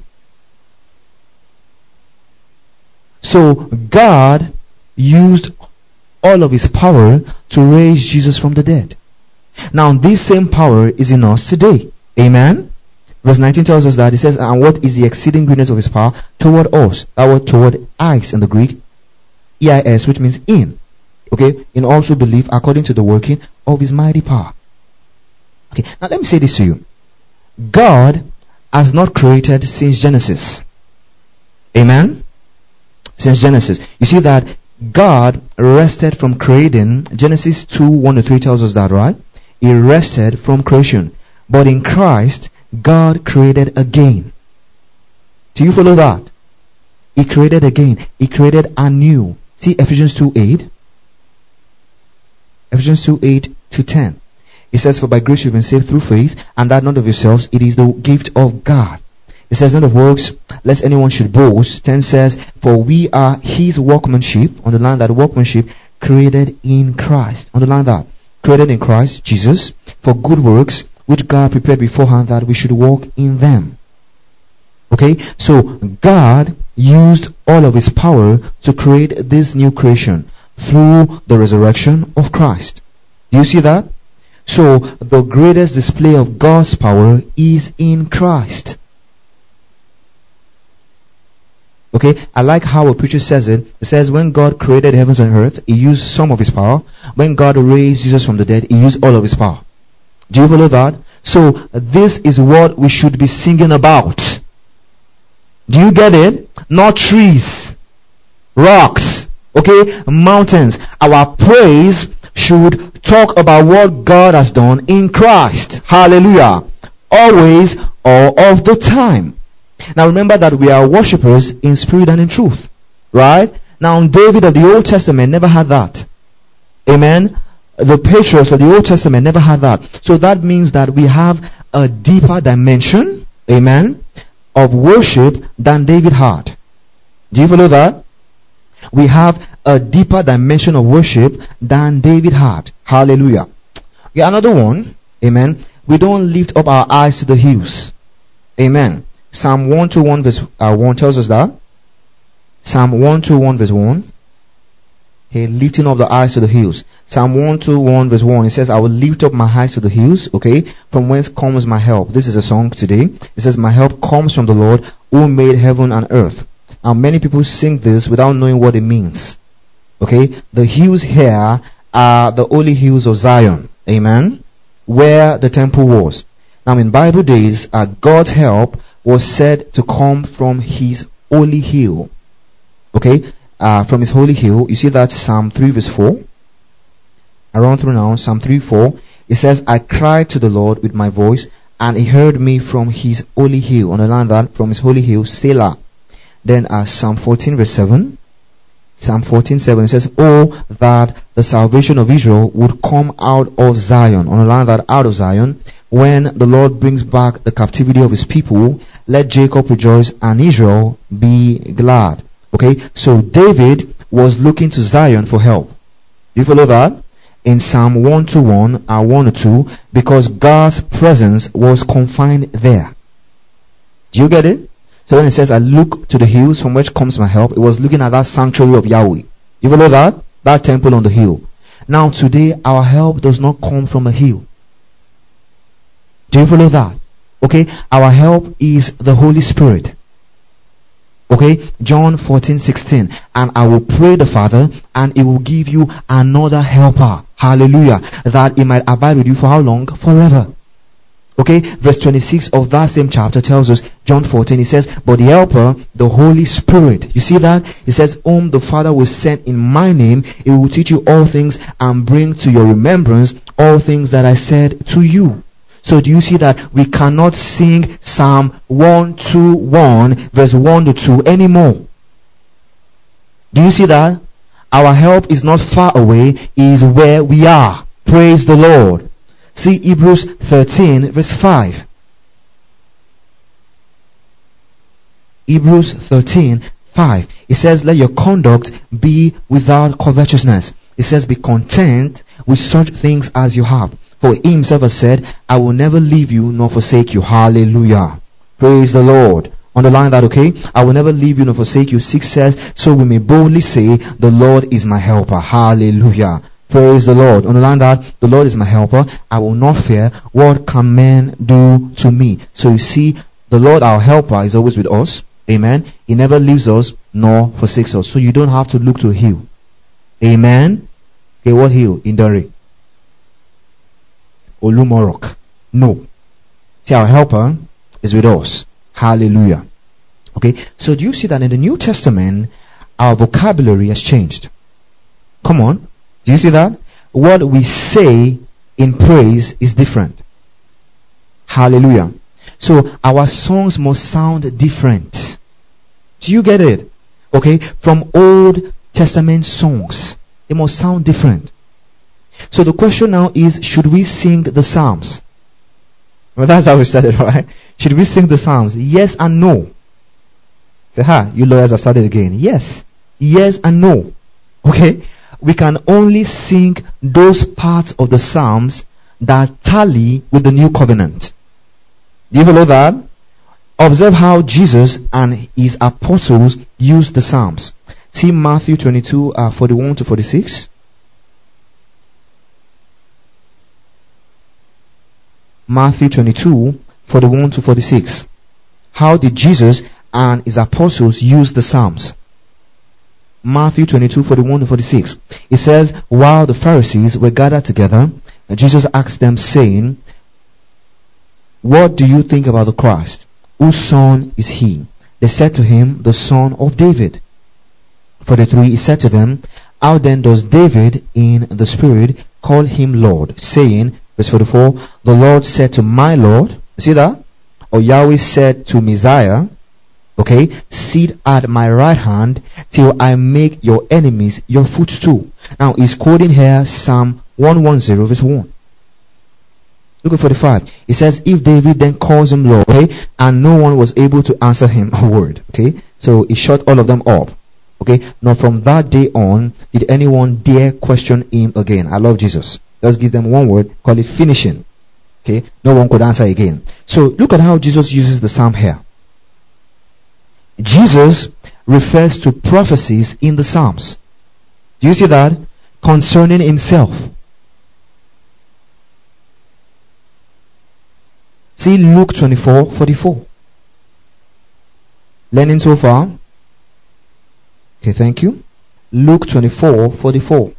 So God used all of his power to raise Jesus from the dead. Now this same power is in us today. Amen. Verse 19 tells us that. It says, and what is the exceeding greatness of his power toward us? That word toward, eis in the Greek, eis, which means in. Okay, in also believe according to the working of his mighty power. Okay, now let me say this to you. God has not created since Genesis. Amen. Since Genesis. You see that God rested from creating. Genesis 2, 1 to 3 tells us that, right? He rested from creation. But in Christ, God created again. Do you follow that? He created again. He created anew. See Ephesians 2:8. Ephesians 2:8 to 10. It says, for by grace you've been saved through faith, and that not of yourselves, it is the gift of God. It says, not of works, lest anyone should boast. 10 says, for we are his workmanship. Underline that, workmanship created in Christ. Underline that. Created in Christ, Jesus, for good works, which God prepared beforehand that we should walk in them. Okay, so God used all of his power to create this new creation through the resurrection of Christ. Do you see that? So the greatest display of God's power is in Christ. Okay, I like how a preacher says it. It says when God created heavens and earth, he used some of his power. When God raised Jesus from the dead, he used all of his power. Do you follow that? So this is what we should be singing about. Do you get it? Not trees, rocks, okay, mountains. Our praise should talk about what God has done in Christ. Hallelujah. Always, all of the time. Now remember that we are worshippers in spirit and in truth. Right? Now, David of the Old Testament never had that. Amen? The patriarchs of the Old Testament never had that. So that means that we have a deeper dimension, amen, of worship than David had. Do you follow that? We have a deeper dimension of worship than David had. Hallelujah. Okay, another one, amen. We don't lift up our eyes to the hills. Amen. Psalm 121 verse 1 tells us that. Psalm 121 verse 1. Okay, lifting up the eyes to the hills. Psalm 121 verse 1, it says, I will lift up my eyes to the hills, okay, from whence comes my help. This is a song today. It says, my help comes from the Lord who made heaven and earth. Now many people sing this without knowing what it means. Okay, the hills here are the holy hills of Zion. Amen. Where the temple was. Now in Bible days, God's help was said to come from his holy hill. Okay, from his holy hill. You see that Psalm 3 verse 4. I run through now. Psalm 3 4. It says, I cried to the Lord with my voice, and he heard me from his holy hill. Underline that, from his holy hill, Selah. Then Psalm 14 verse 7. Psalm 14:7, it says, oh, that the salvation of Israel would come out of Zion. Underline that, out of Zion. When the Lord brings back the captivity of his people, let Jacob rejoice and Israel be glad. Okay, so David was looking to Zion for help. Do you follow that? In Psalm 121 and 102, because God's presence was confined there. Do you get it? So when it says, I look to the hills from which comes my help, it was looking at that sanctuary of Yahweh. You follow that? That temple on the hill. Now today, our help does not come from a hill. Do you follow that? Okay, our help is the Holy Spirit. Okay, John 14:16, and I will pray the Father, and he will give you another helper. Hallelujah. That he might abide with you for how long? Forever. Okay, verse 26 of that same chapter tells us, John 14, he says, but the helper, the Holy Spirit. You see that? He says, whom the Father will send in my name, he will teach you all things and bring to your remembrance all things that I said to you. So do you see that we cannot sing Psalm 121 verse 1 to 2 anymore? Do you see that? Our help is not far away, it is where we are. Praise the Lord. See Hebrews 13 verse 5. Hebrews 13 5. It says, let your conduct be without covetousness. It says, be content with such things as you have. For he himself has said, I will never leave you nor forsake you. Hallelujah. Praise the Lord. Underline that, okay? I will never leave you nor forsake you. 6 says, so we may boldly say, the Lord is my helper. Hallelujah. Praise the Lord. Underline that, the Lord is my helper. I will not fear. What can man do to me? So you see, the Lord our helper is always with us. Amen. He never leaves us nor forsakes us. So you don't have to look to a hill. Amen. Okay, what hill? Indari. Olumorok. No. See, our helper is with us. Hallelujah. Okay, so do you see that in the New Testament, our vocabulary has changed? Come on. Do you see that? What we say in praise is different. Hallelujah. So our songs must sound different. Do you get it? Okay, from Old Testament songs, they must sound different. So the question now is, should we sing the Psalms? Well, that's how we started, right? Should we sing the Psalms? Yes and no. Say, you lawyers have started again. Yes. Yes and no. Okay? We can only sing those parts of the Psalms that tally with the new covenant. Do you follow that? Observe how Jesus and his apostles used the Psalms. See Matthew 22, 41 to 46. Matthew 22, 41 to 46. How did Jesus and his apostles use the Psalms? Matthew 22, 41 to 46. It says, while the Pharisees were gathered together, Jesus asked them, saying, what do you think about the Christ? Whose son is he? They said to him, the son of David. 43, he said to them, how then does David in the Spirit call him Lord, saying, verse 44, the Lord said to my Lord, see that? Or Yahweh said to Messiah, Okay, sit at my right hand till I make your enemies your footstool. Now he's quoting here Psalm 110 verse 1. Look at 45. It says, if David then calls him Lord, okay, and no one was able to answer him a word. Okay, so he shut all of them up. Okay, now from that day on, did anyone dare question him again? I love Jesus. Let's give them one word, call it finishing. Okay, no one could answer again. So look at how Jesus uses the psalm here. Jesus refers to prophecies in the Psalms. Do you see that? Concerning himself. See Luke 24:44. Learning so far? Okay, thank you. Luke 24:44.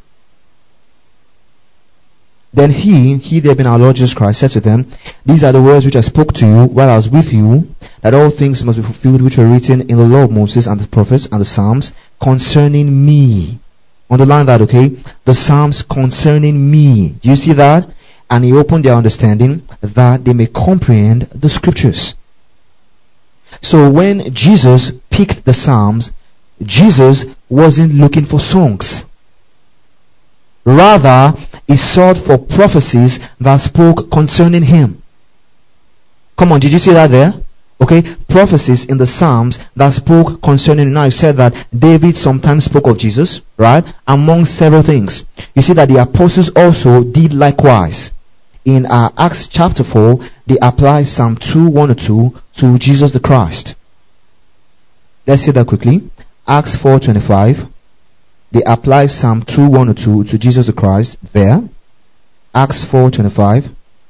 Then he there being our Lord Jesus Christ, said to them, these are the words which I spoke to you while I was with you, that all things must be fulfilled which were written in the law of Moses and the prophets and the Psalms concerning me. Underline that, okay? The Psalms concerning me. Do you see that? And he opened their understanding that they may comprehend the scriptures. So when Jesus picked the Psalms, Jesus wasn't looking for songs. Rather, he sought for prophecies that spoke concerning him. Come on, did you see that there? Okay, prophecies in the Psalms that spoke concerning him. Now, I said that David sometimes spoke of Jesus, right? Among several things. You see that the apostles also did likewise. In Acts chapter 4, they apply Psalm 2:1-2 to Jesus the Christ. Let's see that quickly. Acts 4:25. They apply Psalm 2:1-2 to Jesus the Christ there. Acts 4:25.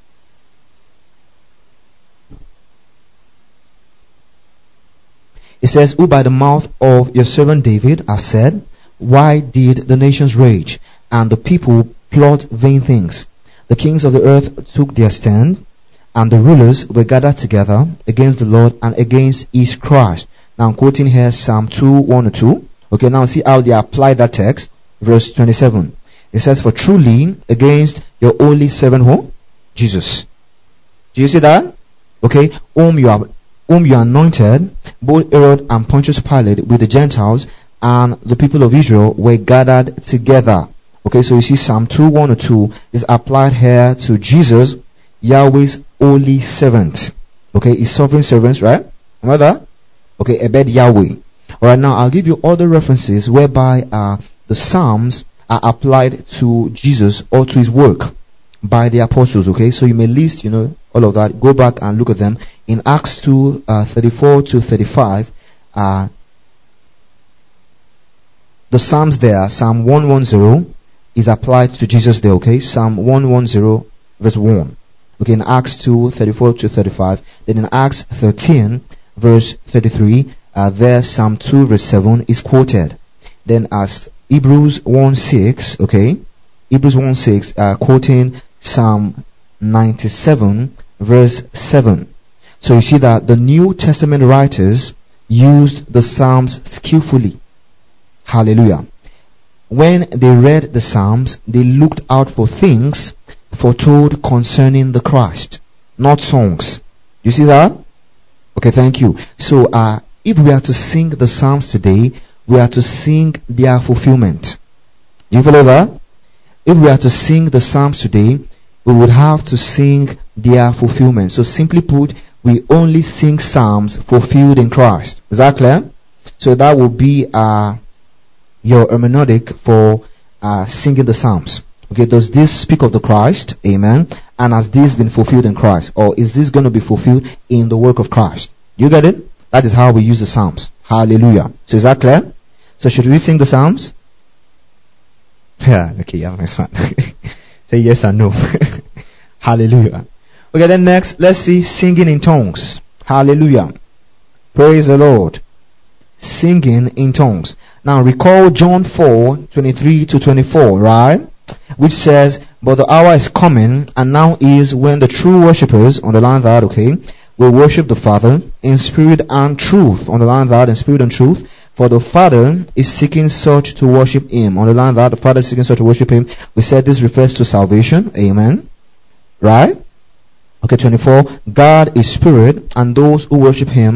It says, who by the mouth of your servant David have said, why did the nations rage, and the people plot vain things? The kings of the earth took their stand, and the rulers were gathered together against the Lord and against his Christ. Now I'm quoting here Psalm 2:1-2. Okay, now see how they apply that text. Verse 27. It says, for truly against your holy servant who? Jesus. Do you see that? Okay, whom you anointed, both Herod and Pontius Pilate with the Gentiles and the people of Israel were gathered together. Okay, so you see Psalm 2:1-2 is applied here to Jesus, Yahweh's holy servant. Okay, his sovereign servants, right? Remember that? Okay, Ebed Yahweh. Alright, now I'll give you other references whereby the Psalms are applied to Jesus or to his work by the apostles. Okay, so you may list, all of that. Go back and look at them. In Acts 2:34-35, the Psalms there, Psalm 110 is applied to Jesus there. Okay, Psalm 110 verse 1. Okay, in Acts 2:34-35. Then in Acts 13 verse 33, there Psalm 2 verse 7 is quoted. Then as Hebrews 1:6, okay, Hebrews 1:6 quoting Psalm 97 verse 7. So you see that the New Testament writers used the Psalms skillfully. Hallelujah. When they read the Psalms, they looked out for things foretold concerning the Christ, not songs. You see that? Okay, thank you. So if we are to sing the Psalms today, we are to sing their fulfillment. Do you follow that? If we are to sing the Psalms today, we would have to sing their fulfillment. So simply put, we only sing Psalms fulfilled in Christ. Is that clear? So that will be your hermeneutic for singing the Psalms. Okay, does this speak of the Christ? Amen. And has this been fulfilled in Christ? Or is this going to be fulfilled in the work of Christ? You get it? That is how we use the Psalms. Hallelujah. So is that clear? So should we sing the Psalms? Yeah, okay, yeah, nice one. Say yes and no. Hallelujah. Okay, then next, let's see singing in tongues. Hallelujah. Praise the Lord. Singing in tongues. Now recall John 4:23-24, right? Which says, but the hour is coming, and now is when the true worshippers, underline that, okay, will worship the Father in spirit and truth. Underline that, in spirit and truth. For the Father is seeking such to worship him. Underline that, the Father is seeking such to worship him. We said this refers to salvation. Amen. Right? Okay, 24. God is spirit, and those who worship him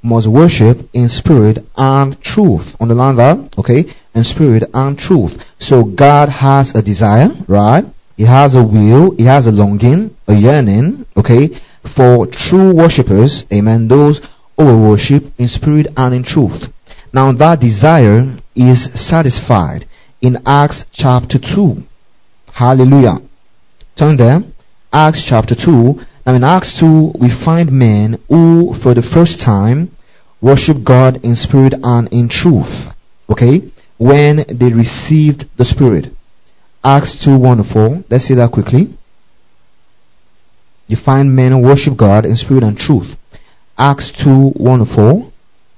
must worship in spirit and truth. Underline that, okay? In spirit and truth. So God has a desire, right? He has a will, He has a longing, a yearning, okay, for true worshippers, amen, those who will worship in spirit and in truth. Now that desire is satisfied in Acts chapter 2. Hallelujah. Turn there. Acts chapter 2. Now in Acts 2, we find men who for the first time worship God in spirit and in truth. Okay? When they received the Spirit. Acts 2:1-4. Let's see that quickly. You find men who worship God in spirit and truth. Acts 2:1-4.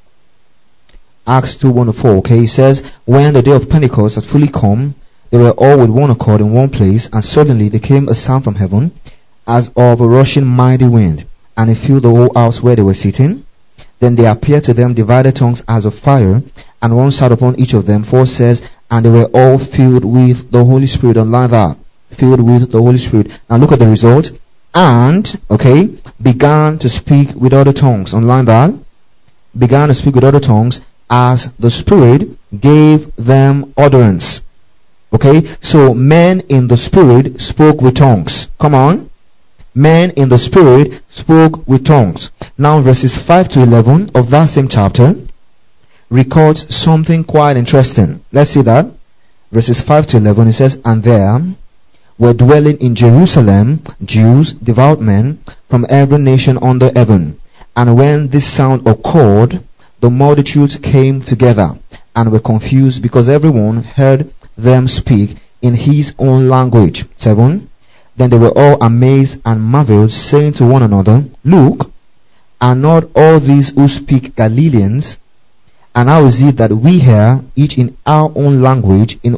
Acts 2:1-4. Okay, it says, when the day of Pentecost had fully come, they were all with one accord in one place, and suddenly there came a sound from heaven, as of a rushing mighty wind, and it filled the whole house where they were sitting. Then there appeared to them divided tongues as of fire, and one sat upon each of them. 4 says, and they were all filled with the Holy Spirit. Unlike that, filled with the Holy Spirit. Now look at the result. And, okay, began to speak with other tongues. Unlike that, began to speak with other tongues as the Spirit gave them utterance. Okay, so men in the Spirit spoke with tongues. Come on. Men in the Spirit spoke with tongues. Now verses 5-11 of that same chapter records something quite interesting. Let's see that. Verses 5-11, it says, and there were dwelling in Jerusalem Jews, devout men, from every nation under heaven. And when this sound occurred, the multitudes came together and were confused, because everyone heard them speak in his own language. 7. Then they were all amazed and marveled, saying to one another, look, are not all these who speak Galileans? And how is it that we hear each in our own language in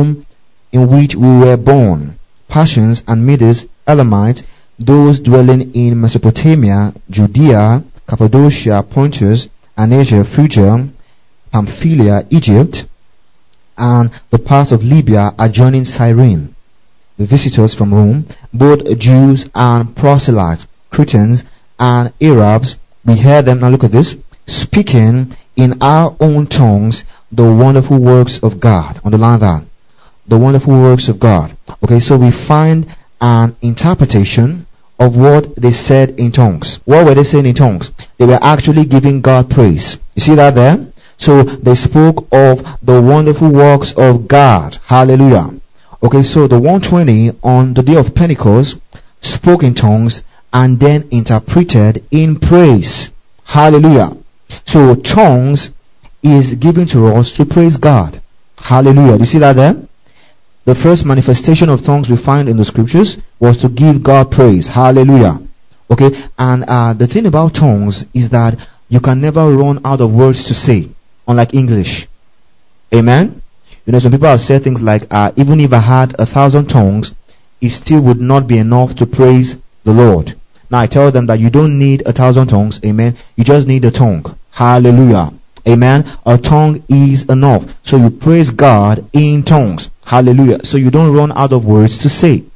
which we were born? Parthians and Medes, Elamites, those dwelling in Mesopotamia, Judea, Cappadocia, Pontus, and Asia, Phrygia, Pamphylia, Egypt, and the parts of Libya adjoining Cyrene. The visitors from Rome, both Jews and proselytes, Cretans and Arabs, we hear them, now look at this, speaking in our own tongues the wonderful works of God. Underline that. The wonderful works of God. Okay, so we find an interpretation of what they said in tongues. What were they saying in tongues? They were actually giving God praise. You see that there? So they spoke of the wonderful works of God. Hallelujah. Okay, so the 120 on the day of Pentecost spoke in tongues and then interpreted in praise. Hallelujah. So tongues is given to us to praise God. Hallelujah. Do you see that there? The first manifestation of tongues we find in the scriptures was to give God praise. Hallelujah. Okay, and the thing about tongues is that you can never run out of words to say, unlike English. Amen? You know, some people have said things like, even if I had 1,000 tongues, it still would not be enough to praise the Lord. Now I tell them that you don't need 1,000 tongues. Amen? You just need a tongue. Hallelujah. Amen? A tongue is enough. So you praise God in tongues. Hallelujah. So you don't run out of words to say.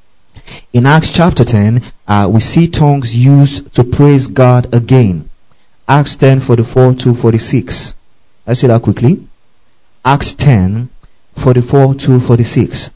In Acts chapter 10, we see tongues used to praise God again. Acts 10:44-46. Let's see that quickly. Acts 10:44-46.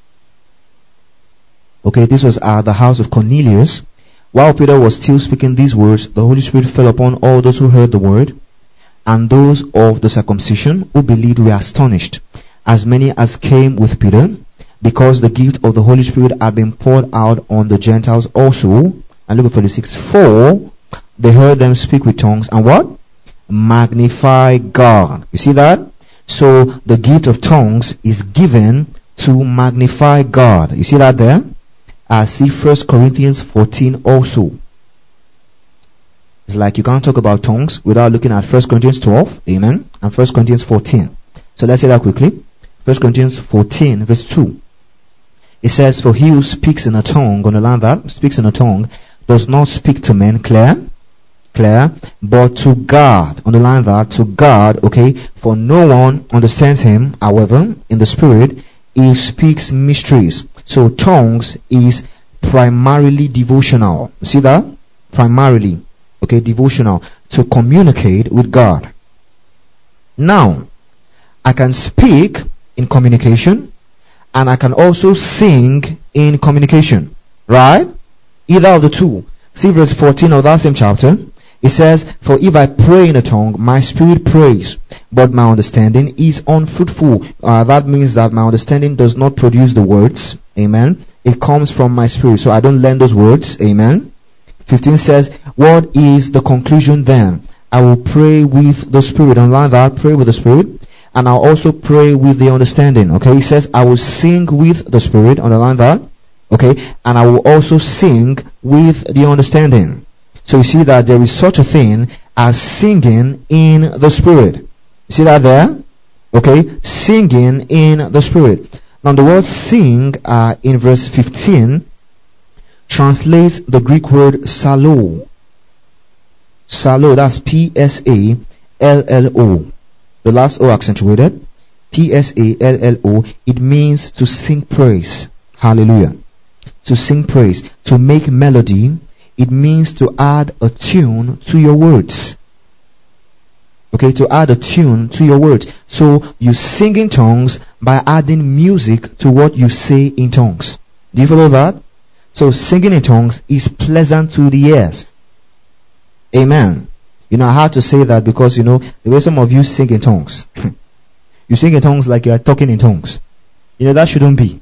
Okay, this was at the house of Cornelius. While Peter was still speaking these words, the Holy Spirit fell upon all those who heard the word, and those of the circumcision who believed were astonished, as many as came with Peter, because the gift of the Holy Spirit had been poured out on the Gentiles also. And look at 46. For they heard them speak with tongues and what? Magnify God. You see that? So the gift of tongues is given to magnify God. You see that there? See 1 Corinthians 14 also. It's like you can't talk about tongues without looking at 1 Corinthians 12. Amen. And 1 Corinthians 14. So let's say that quickly. 1 Corinthians 14 verse 2. It says, for he who speaks in a tongue, underline that, speaks in a tongue, does not speak to men, clear, but to God. Underline that, to God, okay? For no one understands him, however, in the spirit, he speaks mysteries. So tongues is primarily devotional. See that? Primarily. Okay, devotional. to communicate with God. Now, I can speak in communication, and I can also sing in communication. Right? Either of the two. See verse 14 of that same chapter. It says, for if I pray in a tongue, my spirit prays, but my understanding is unfruitful. That means that my understanding does not produce the words. Amen. It comes from my spirit. So I don't learn those words. Amen. 15 says, what is the conclusion then? I will pray with the spirit. Underline that. Pray with the spirit. And I'll also pray with the understanding. Okay. It says, I will sing with the spirit. Underline that. Okay. And I will also sing with the understanding. So you see that there is such a thing as singing in the spirit. You see that there? Okay. Singing in the spirit. Now the word sing in verse 15 translates the Greek word psallo. Psallo, that's P-S-A-L-L-O. The last O accentuated. P-S-A-L-L-O. It means to sing praise. Hallelujah. To sing praise. To make melody. It means to add a tune to your words. Okay, to add a tune to your words. So you sing in tongues by adding music to what you say in tongues. Do you follow that? So singing in tongues is pleasant to the ears. Amen. You know, I have to say that because, you know, the way some of you sing in tongues. You sing in tongues like you are talking in tongues. You know, that shouldn't be.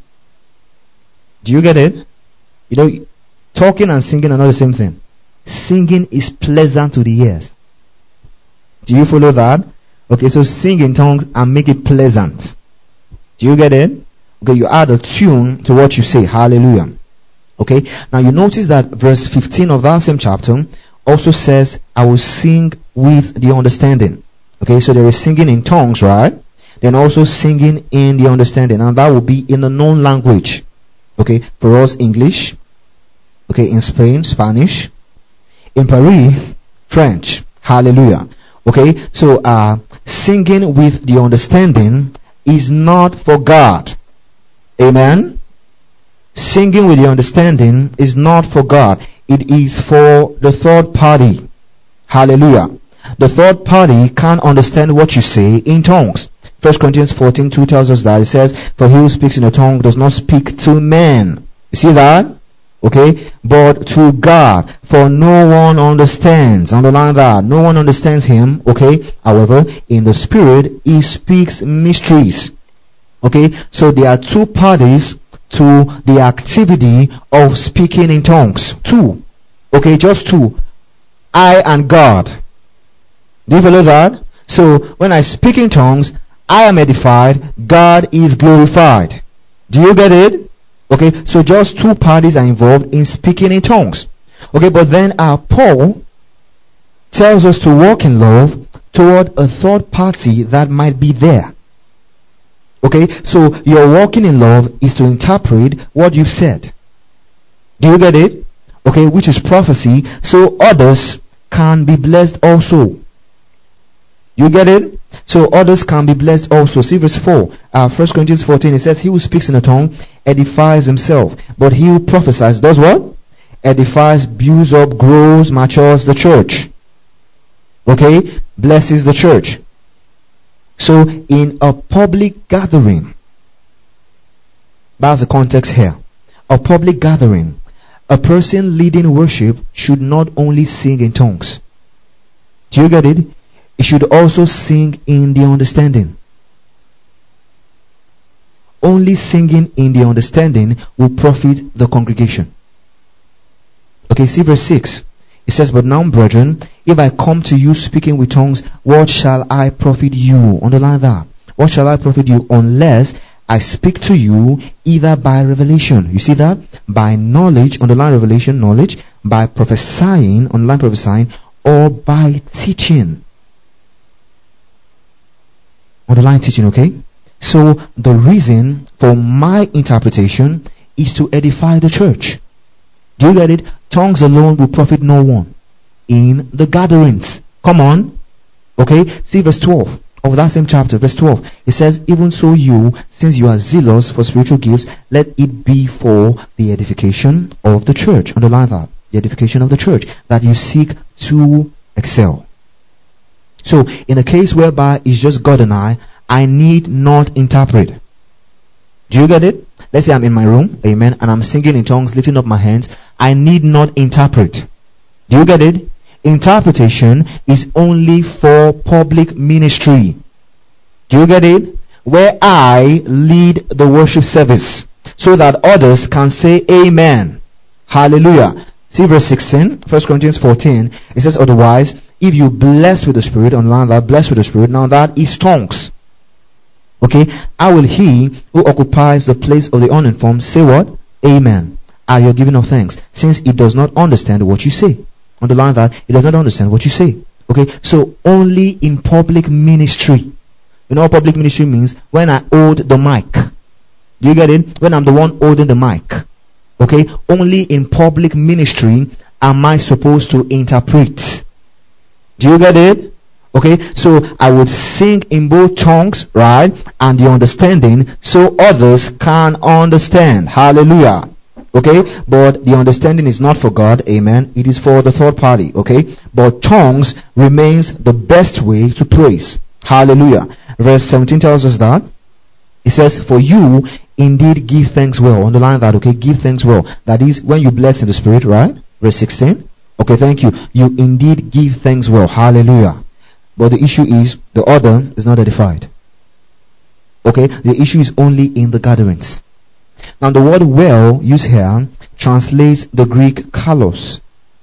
Do you get it? You know, talking and singing are not the same thing. Singing is pleasant to the ears. Do you follow that? Okay, so sing in tongues and make it pleasant. Do you get it? Okay, you add a tune to what you say. Hallelujah. Okay, now you notice that verse 15 of that same chapter also says, I will sing with the understanding. Okay, so there is singing in tongues, right? Then also singing in the understanding. And that will be in a known language. Okay, for us, English. Okay, in Spain, Spanish. In Paris, French. Hallelujah. Okay, so singing with the understanding is not for God. Amen. Singing with the understanding is not for God. It is for the third party. Hallelujah. The third party can't understand what you say in tongues. 1 Corinthians 14:2 tells us that. It says, for he who speaks in a tongue does not speak to men. You see that? Okay, but to God, for no one understands. Underline that. No one understands him. Okay, however, in the spirit, he speaks mysteries. Okay, so there are two parties to the activity of speaking in tongues. Two. Okay, just two. I and God. Do you follow that? So, when I speak in tongues, I am edified, God is glorified. Do you get it? Okay, so just two parties are involved in speaking in tongues. Okay, but then Paul tells us to walk in love toward a third party that might be there. Okay, so your walking in love is to interpret what you've said. Do you get it? Okay, which is prophecy, so others can be blessed also. You get it? So others can be blessed also. See verse 4. 1 Corinthians 14, it says, he who speaks in a tongue edifies himself. But he who prophesies does what? Edifies, builds up, grows, matures the church. Okay? Blesses the church. So in a public gathering, that's the context here. A public gathering, a person leading worship should not only sing in tongues. Do you get it? It should also sing in the understanding. Only singing in the understanding will profit the congregation. Okay, see verse 6. It says, but now, brethren, if I come to you speaking with tongues, what shall I profit you? Underline that. What shall I profit you unless I speak to you either by revelation? You see that? By knowledge, underline revelation, knowledge. By prophesying, underline prophesying, or by teaching. Underline teaching, okay? So the reason for my interpretation is to edify the church. Do you get it? Tongues alone will profit no one in the gatherings. Come on. Okay? See verse 12 of that same chapter, verse 12. It says, even so you, since you are zealous for spiritual gifts, let it be for the edification of the church. Underline that. The edification of the church. That you seek to excel. So in a case whereby it's just God and I need not interpret. Do you get it? Let's say I'm in my room, amen, and I'm singing in tongues, lifting up my hands. I need not interpret. Do you get it? Interpretation is only for public ministry. Do you get it? Where I lead the worship service so that others can say amen. Hallelujah. See verse 16, 1 Corinthians 14. It says, otherwise, if you bless with the Spirit, online that bless with the Spirit, now that is tongues. Okay, how will he who occupies the place of the uninformed say what? Amen. Are you giving of thanks? Since he does not understand what you say. Underline that, he does not understand what you say. Okay, so only in public ministry. You know what public ministry means? When I hold the mic. Do you get it? When I'm the one holding the mic. Okay, only in public ministry am I supposed to interpret. Do you get it? Okay, so I would sing in both tongues, right? And the understanding so others can understand. Hallelujah. Okay, but the understanding is not for God, amen. It is for the third party, okay? But tongues remains the best way to praise. Hallelujah. Verse 17 tells us that. It says, for you indeed give thanks well. Underline that, okay? Give thanks well. That is when you bless in the Spirit, right? Verse 16. Okay, thank you. You indeed give thanks well. Hallelujah. But the issue is, the order is not edified. Okay, the issue is only in the gatherings. Now the word well used here translates the Greek kalos.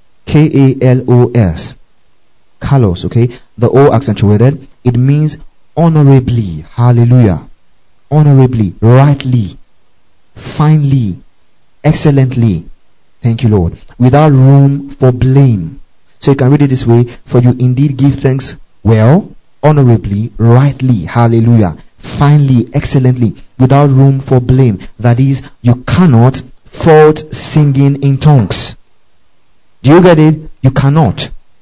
K-A-L-O-S. Kalos, okay? The O accentuated. It means honorably. Hallelujah. Honorably, rightly, finely, excellently. Thank you, Lord. Without room for blame. So you can read it this way. For you indeed give thanks well, honorably, rightly, hallelujah, finely, excellently, without room for blame. That is, you cannot fault singing in tongues. Do you get it? You cannot.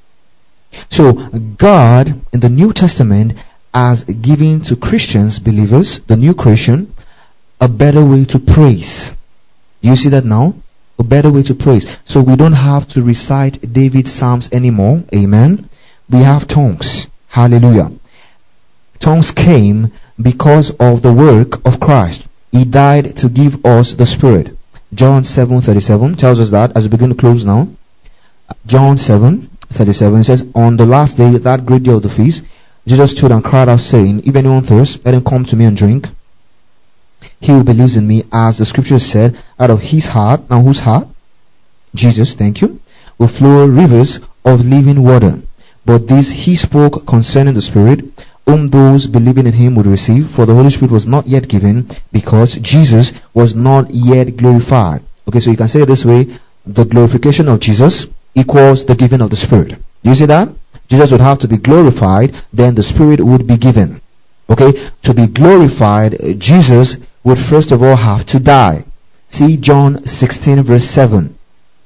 So God in the New Testament has given to Christians, believers, the new creation, a better way to praise. You see that now? A better way to praise. So we don't have to recite David's Psalms anymore. Amen. We have tongues. Hallelujah. Tongues came because of the work of Christ. He died to give us the Spirit. John 7:37 tells us that, as we begin to close now. John 7:37 says, on the last day, that great day of the feast, Jesus stood and cried out, saying, if anyone thirsts, let him come to me and drink. He who believes in me, as the scripture said, out of his heart, now whose heart? Jesus, thank you, will flow rivers of living water. But this he spoke concerning the Spirit, whom those believing in him would receive, for the Holy Spirit was not yet given, because Jesus was not yet glorified. Okay, so you can say it this way, the glorification of Jesus equals the giving of the Spirit. Do you see that? Jesus would have to be glorified, then the Spirit would be given. Okay, to be glorified, Jesus would first of all have to die. See John 16 verse 7.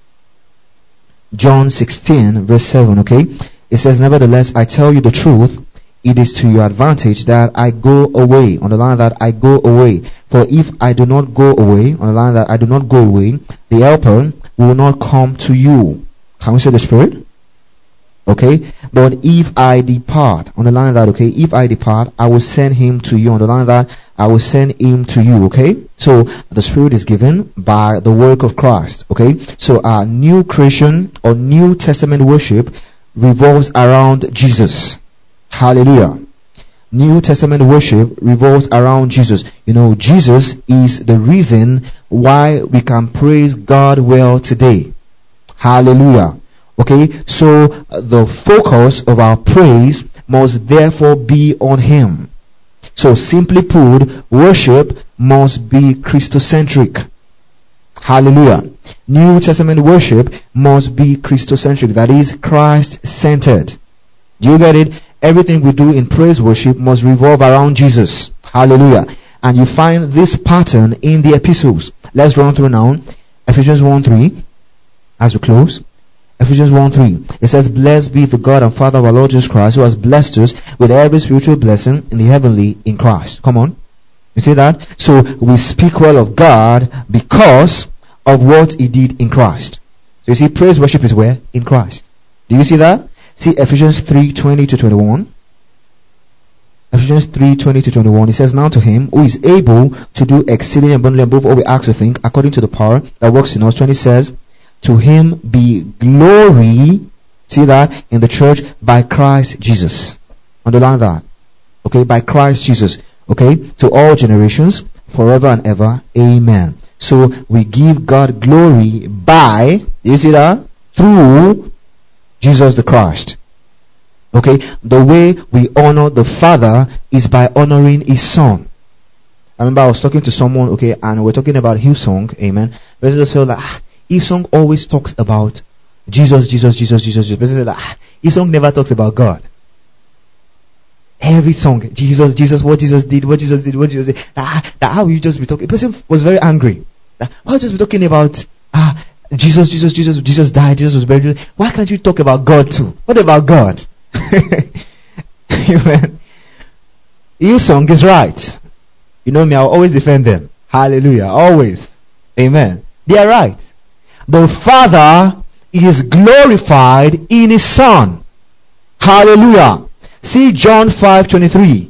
John 16 verse 7, okay? It says, nevertheless, I tell you the truth, it is to your advantage that I go away. Underline that, I go away. For if I do not go away, underline that, I do not go away, the Helper will not come to you. Can we say the Spirit? Okay, but if I depart, underline that, okay, if I depart, I will send him to you. Underline that, I will send him to you, okay? So the Spirit is given by the work of Christ, okay? So our new creation or New Testament worship revolves around Jesus. Hallelujah. New Testament worship revolves around Jesus. You know, Jesus is the reason why we can praise God well today. Hallelujah. Okay, so the focus of our praise must therefore be on Him. So simply put, worship must be Christocentric. Hallelujah. New Testament worship must be Christocentric. That is, Christ-centered. Do you get it? Everything we do in praise worship must revolve around Jesus. Hallelujah. And you find this pattern in the epistles. Let's run through now. Ephesians 1:3. As we close. Ephesians 1:3. It says, blessed be the God and Father of our Lord Jesus Christ, who has blessed us with every spiritual blessing in the heavenly in Christ. Come on. You see that? So we speak well of God because of what He did in Christ. So you see, praise worship is where? In Christ. Do you see that? See Ephesians 3:20-21. Ephesians 3:20-21, it says, now to him who is able to do exceeding abundantly above all we ask or think, according to the power that works in us. 20 says, to him be glory, see that, in the church by Christ Jesus. Underline that. Okay, by Christ Jesus. Okay, to all generations, forever and ever. Amen. So we give God glory by, you see that? Through Jesus the Christ. Okay, the way we honor the Father is by honoring His Son. I remember I was talking to someone, okay, and we're talking about Hillsong, amen. But I just felt like, Hillsong always talks about Jesus. Basically, like, Hillsong never talks about God. Every song, Jesus, what Jesus did. That how you just be talking? The person was very angry. Why just be talking about Jesus died, Jesus was buried? Why can't you talk about God too? What about God? Amen. Hillsong is right. You know me, I'll always defend them. Hallelujah. Always. Amen. They are right. The Father is glorified in His Son. Hallelujah. See John 5:23.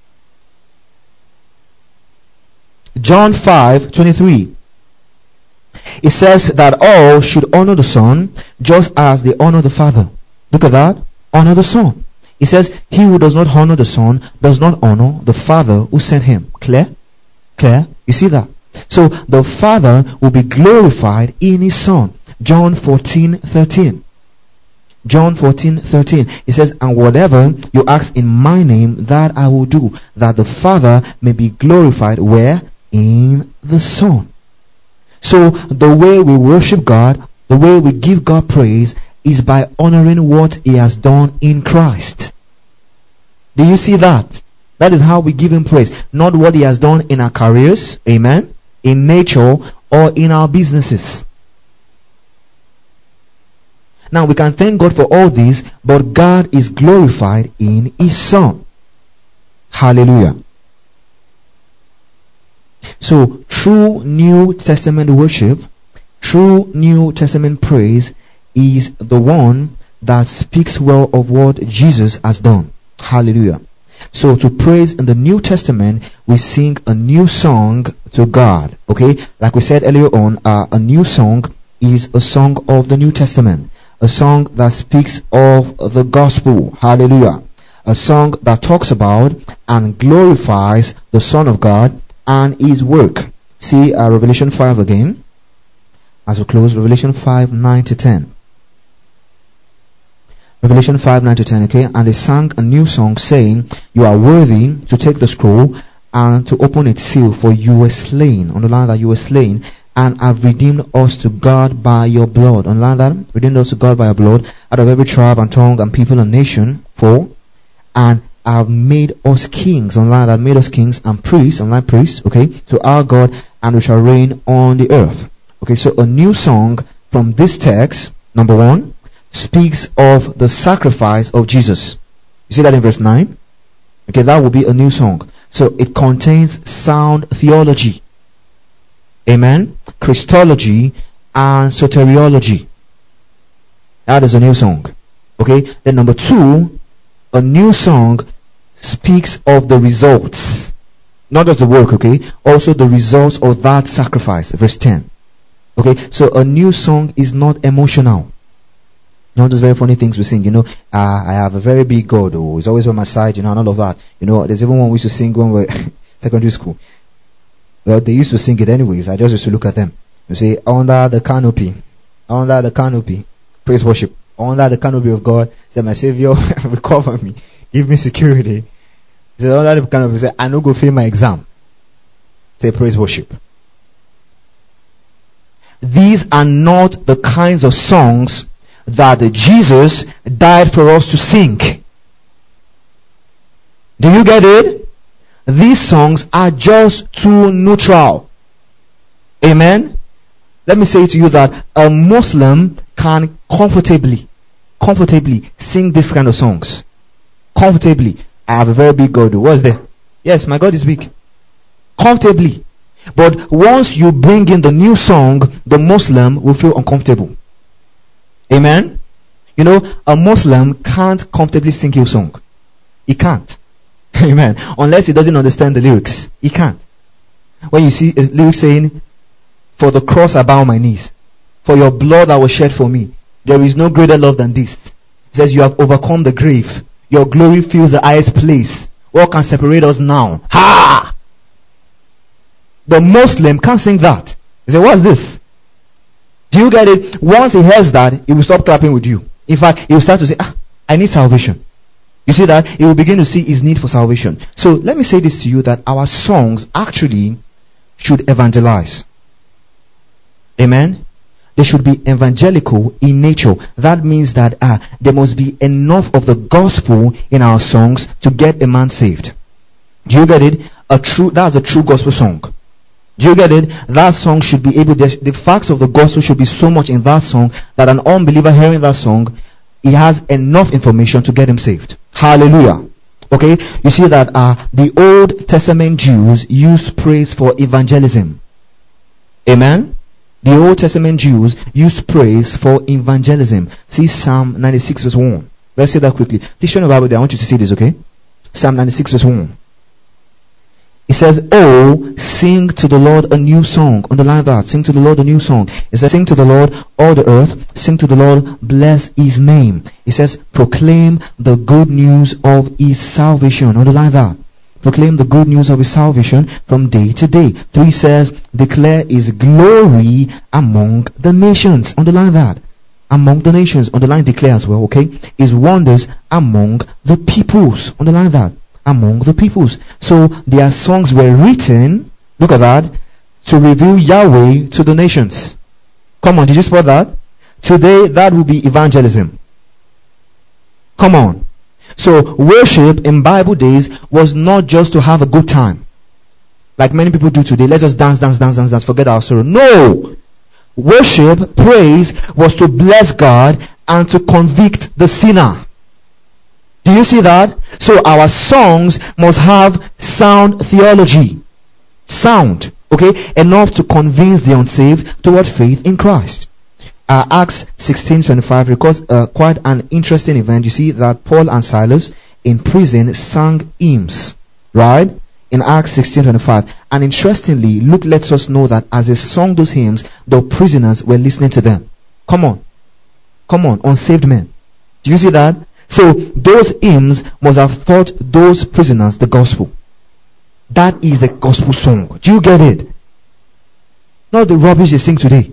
John 5:23. It says that all should honor the Son just as they honor the Father. Look at that. Honor the Son. It says, he who does not honor the Son does not honor the Father who sent him. Clear? Clear? You see that? So the Father will be glorified in His Son. John 14:13. John 14:13. It says, and whatever you ask in my name, that I will do, that the Father may be glorified where? In the Son. So the way we worship God, the way we give God praise, is by honoring what He has done in Christ. Do you see that? That is how we give Him praise. Not what He has done in our careers, amen, in nature, or in our businesses. Now we can thank God for all this, but God is glorified in His Son. Hallelujah. So true New Testament worship, true New Testament praise is the one that speaks well of what Jesus has done. Hallelujah. So to praise in the New Testament, we sing a new song to God. Okay? Like we said earlier on, a new song is a song of the New Testament. A song that speaks of the gospel. Hallelujah. A song that talks about and glorifies the Son of God and His work. See Revelation 5 again. As we close, Revelation 5:9-10. Revelation 5:9-10, okay? And they sang a new song saying, you are worthy to take the scroll and to open its seal, for you were slain. Underline that, you were slain, and have redeemed us to God by your blood. Underline that, redeemed us to God by your blood, out of every tribe and tongue and people and nation. 4. And have made us kings. Underline that, made us kings and priests. Underline priests, okay? To our God, and we shall reign on the earth. Okay, so a new song from this text, number 1, speaks of the sacrifice of Jesus. You see that in verse 9? Okay, that will be a new song. So it contains sound theology. Amen? Christology and soteriology. That is a new song. Okay, then number 2, a new song speaks of the results. Not just the work, okay? Also the results of that sacrifice. Verse 10. Okay, so a new song is not emotional. Not those very funny things we sing, I have a very big God who is always on my side, and all of that. There's even one we used to sing when we were secondary school. Well, they used to sing it anyways. I just used to look at them. You say, under the canopy, praise worship. Under the canopy of God, say, my Savior will cover me, give me security. He said, under the canopy, say, I no go fail my exam. Say, praise worship. These are not the kinds of songs that Jesus died for us to sing. Do you get it? These songs are just too neutral. Amen? Let me say to you that a Muslim can comfortably sing this kind of songs. Comfortably. I have a very big God. What's there? Yes, my God is big. Comfortably. But once you bring in the new song, the Muslim will feel uncomfortable. Amen? A Muslim can't comfortably sing your song. He can't. Amen. Unless he doesn't understand the lyrics. He can't. When you see a lyric saying, for the cross I bow my knees, for your blood that was shed for me, there is no greater love than this. It says you have overcome the grave. Your glory fills the highest place. What can separate us now? Ha! The Muslim can't sing that. He said, what's this? Do you get it? Once he hears that, he will stop clapping with you. In fact, he will start to say, I need salvation. You see that? He will begin to see his need for salvation. So let me say this to you, that our songs actually should evangelize. Amen? They should be evangelical in nature. That means that there must be enough of the gospel in our songs to get a man saved. Do you get it? That's a true gospel song. Do you get it? That song should be able, the facts of the gospel should be so much in that song that an unbeliever hearing that song, he has enough information to get him saved. Hallelujah. Okay? You see that the Old Testament Jews used praise for evangelism. Amen? The Old Testament Jews used praise for evangelism. See Psalm 96 verse 1. Let's say that quickly. Please show the Bible there. I want you to see this, okay? Psalm 96 verse 1. It says, oh, sing to the Lord a new song. Underline that. Sing to the Lord a new song. It says, sing to the Lord all the earth. Sing to the Lord, bless his name. It says, proclaim the good news of his salvation. Underline that. Proclaim the good news of his salvation from day to day. 3 says, declare his glory among the nations. Underline that. Among the nations. Underline declare as well, okay? His wonders among the peoples. Underline that. Among the peoples. So their songs were written, look at that, to reveal Yahweh to the nations. Come on, did you spot that? Today that will be evangelism. Come on. So worship in Bible days was not just to have a good time, like many people do today. Let's just dance, forget our sorrow. No! Worship, praise, was to bless God and to convict the sinner. Do you see that? So our songs must have sound theology. Sound, okay? Enough to convince the unsaved toward faith in Christ. Acts 16:25 records quite an interesting event. You see that Paul and Silas in prison sang hymns, right? In Acts 16:25. And interestingly, Luke lets us know that as they sung those hymns, the prisoners were listening to them. Come on, unsaved men. Do you see that? So those hymns must have taught those prisoners the gospel. That is a gospel song. Do you get it? Not the rubbish they sing today.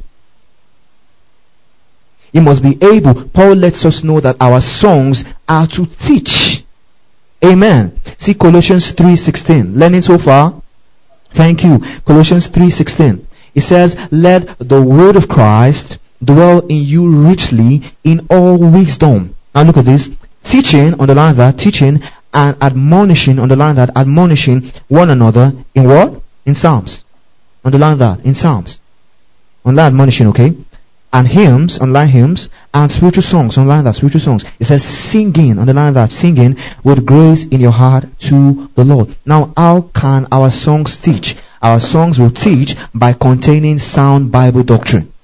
It must be able. Paul lets us know that our songs are to teach. Amen. See Colossians 3:16. Learning so far? Thank you. Colossians 3:16. It says, let the word of Christ dwell in you richly in all wisdom. Now look at this. Teaching, underline that, teaching and admonishing, underline that, admonishing one another in what? In Psalms. Underline that, in Psalms. Underline admonishing, okay? And hymns, underline hymns, and spiritual songs, underline that, spiritual songs. It says singing, underline that, singing with grace in your heart to the Lord. Now, how can our songs teach? Our songs will teach by containing sound Bible doctrine.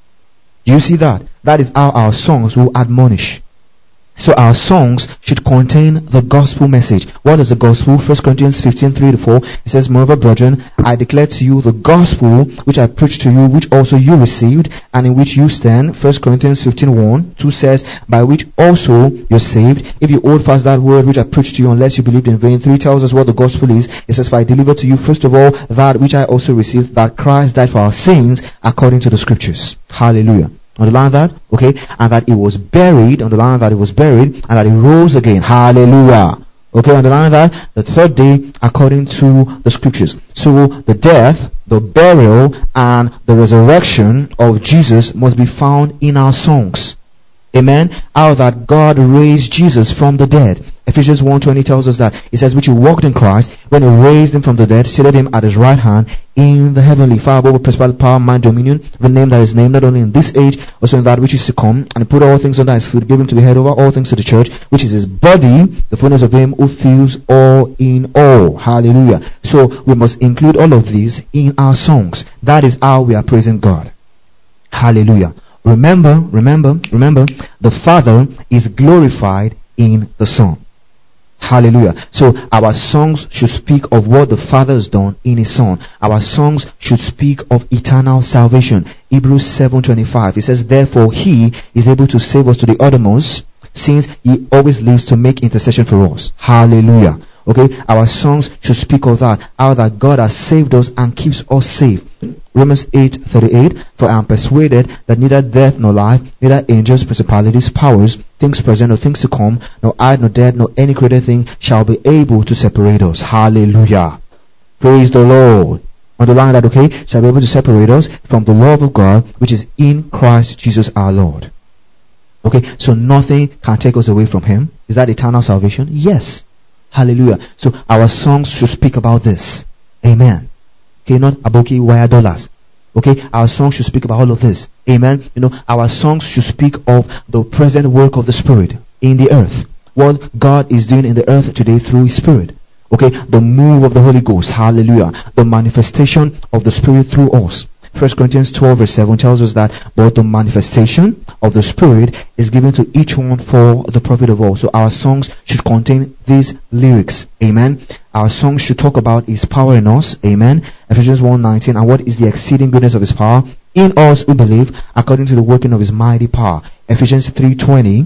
Do you see that? That is how our songs will admonish. So our songs should contain the gospel message. What is the gospel? 1 Corinthians 15:3-4. It says, moreover, brethren, I declare to you the gospel which I preached to you, which also you received, and in which you stand. 1 Corinthians 15:1-2 says, by which also you're saved, if you hold fast that word which I preached to you, unless you believed in vain. 3 tells us what the gospel is. It says, for I delivered to you first of all that which I also received, that Christ died for our sins according to the scriptures. Hallelujah. Underline that, okay? And that he was buried, underline that he was buried, and that he rose again. Hallelujah. Okay, underline that, the third day according to the scriptures. So the death, the burial, and the resurrection of Jesus must be found in our songs. Amen. How that God raised Jesus from the dead. Ephesians 1:20 tells us that. It says, which he walked in Christ, when he raised him from the dead, seated him at his right hand in the heavenly, far above principal power, might, dominion, the name that is named not only in this age, also in that which is to come. And he put all things under his feet, gave him to be head over all things to the church, which is his body, the fullness of him who fills all in all. Hallelujah. So we must include all of these in our songs. That is how we are praising God. Hallelujah. Remember, the Father is glorified in the Son. Hallelujah. So our songs should speak of what the Father has done in His Son. Our songs should speak of eternal salvation. Hebrews 7:25. It says, therefore He is able to save us to the uttermost, since He always lives to make intercession for us. Hallelujah. Okay, our songs should speak of that, how that God has saved us and keeps us safe. Romans 8:38, for I am persuaded that neither death nor life, neither angels, principalities, powers, things present or things to come, nor height nor depth, nor any created thing shall be able to separate us. Hallelujah. Praise the Lord. Underline that, okay? Shall be able to separate us from the love of God which is in Christ Jesus our Lord. Okay, so nothing can take us away from Him. Is that eternal salvation? Yes. Hallelujah. So our songs should speak about this. Amen. Okay, not aboki wire dollars. Okay, our songs should speak about all of this. Amen. Our songs should speak of the present work of the Spirit in the earth. What God is doing in the earth today through His Spirit. Okay, the move of the Holy Ghost. Hallelujah. The manifestation of the Spirit through us. 1 Corinthians 12 verse 7 tells us that, but the manifestation of the Spirit is given to each one for the profit of all. So our songs should contain these lyrics. Amen. Our songs should talk about His power in us. Amen. Ephesians 1:19, and what is the exceeding goodness of His power in us who believe, according to the working of His mighty power. Ephesians 3:20,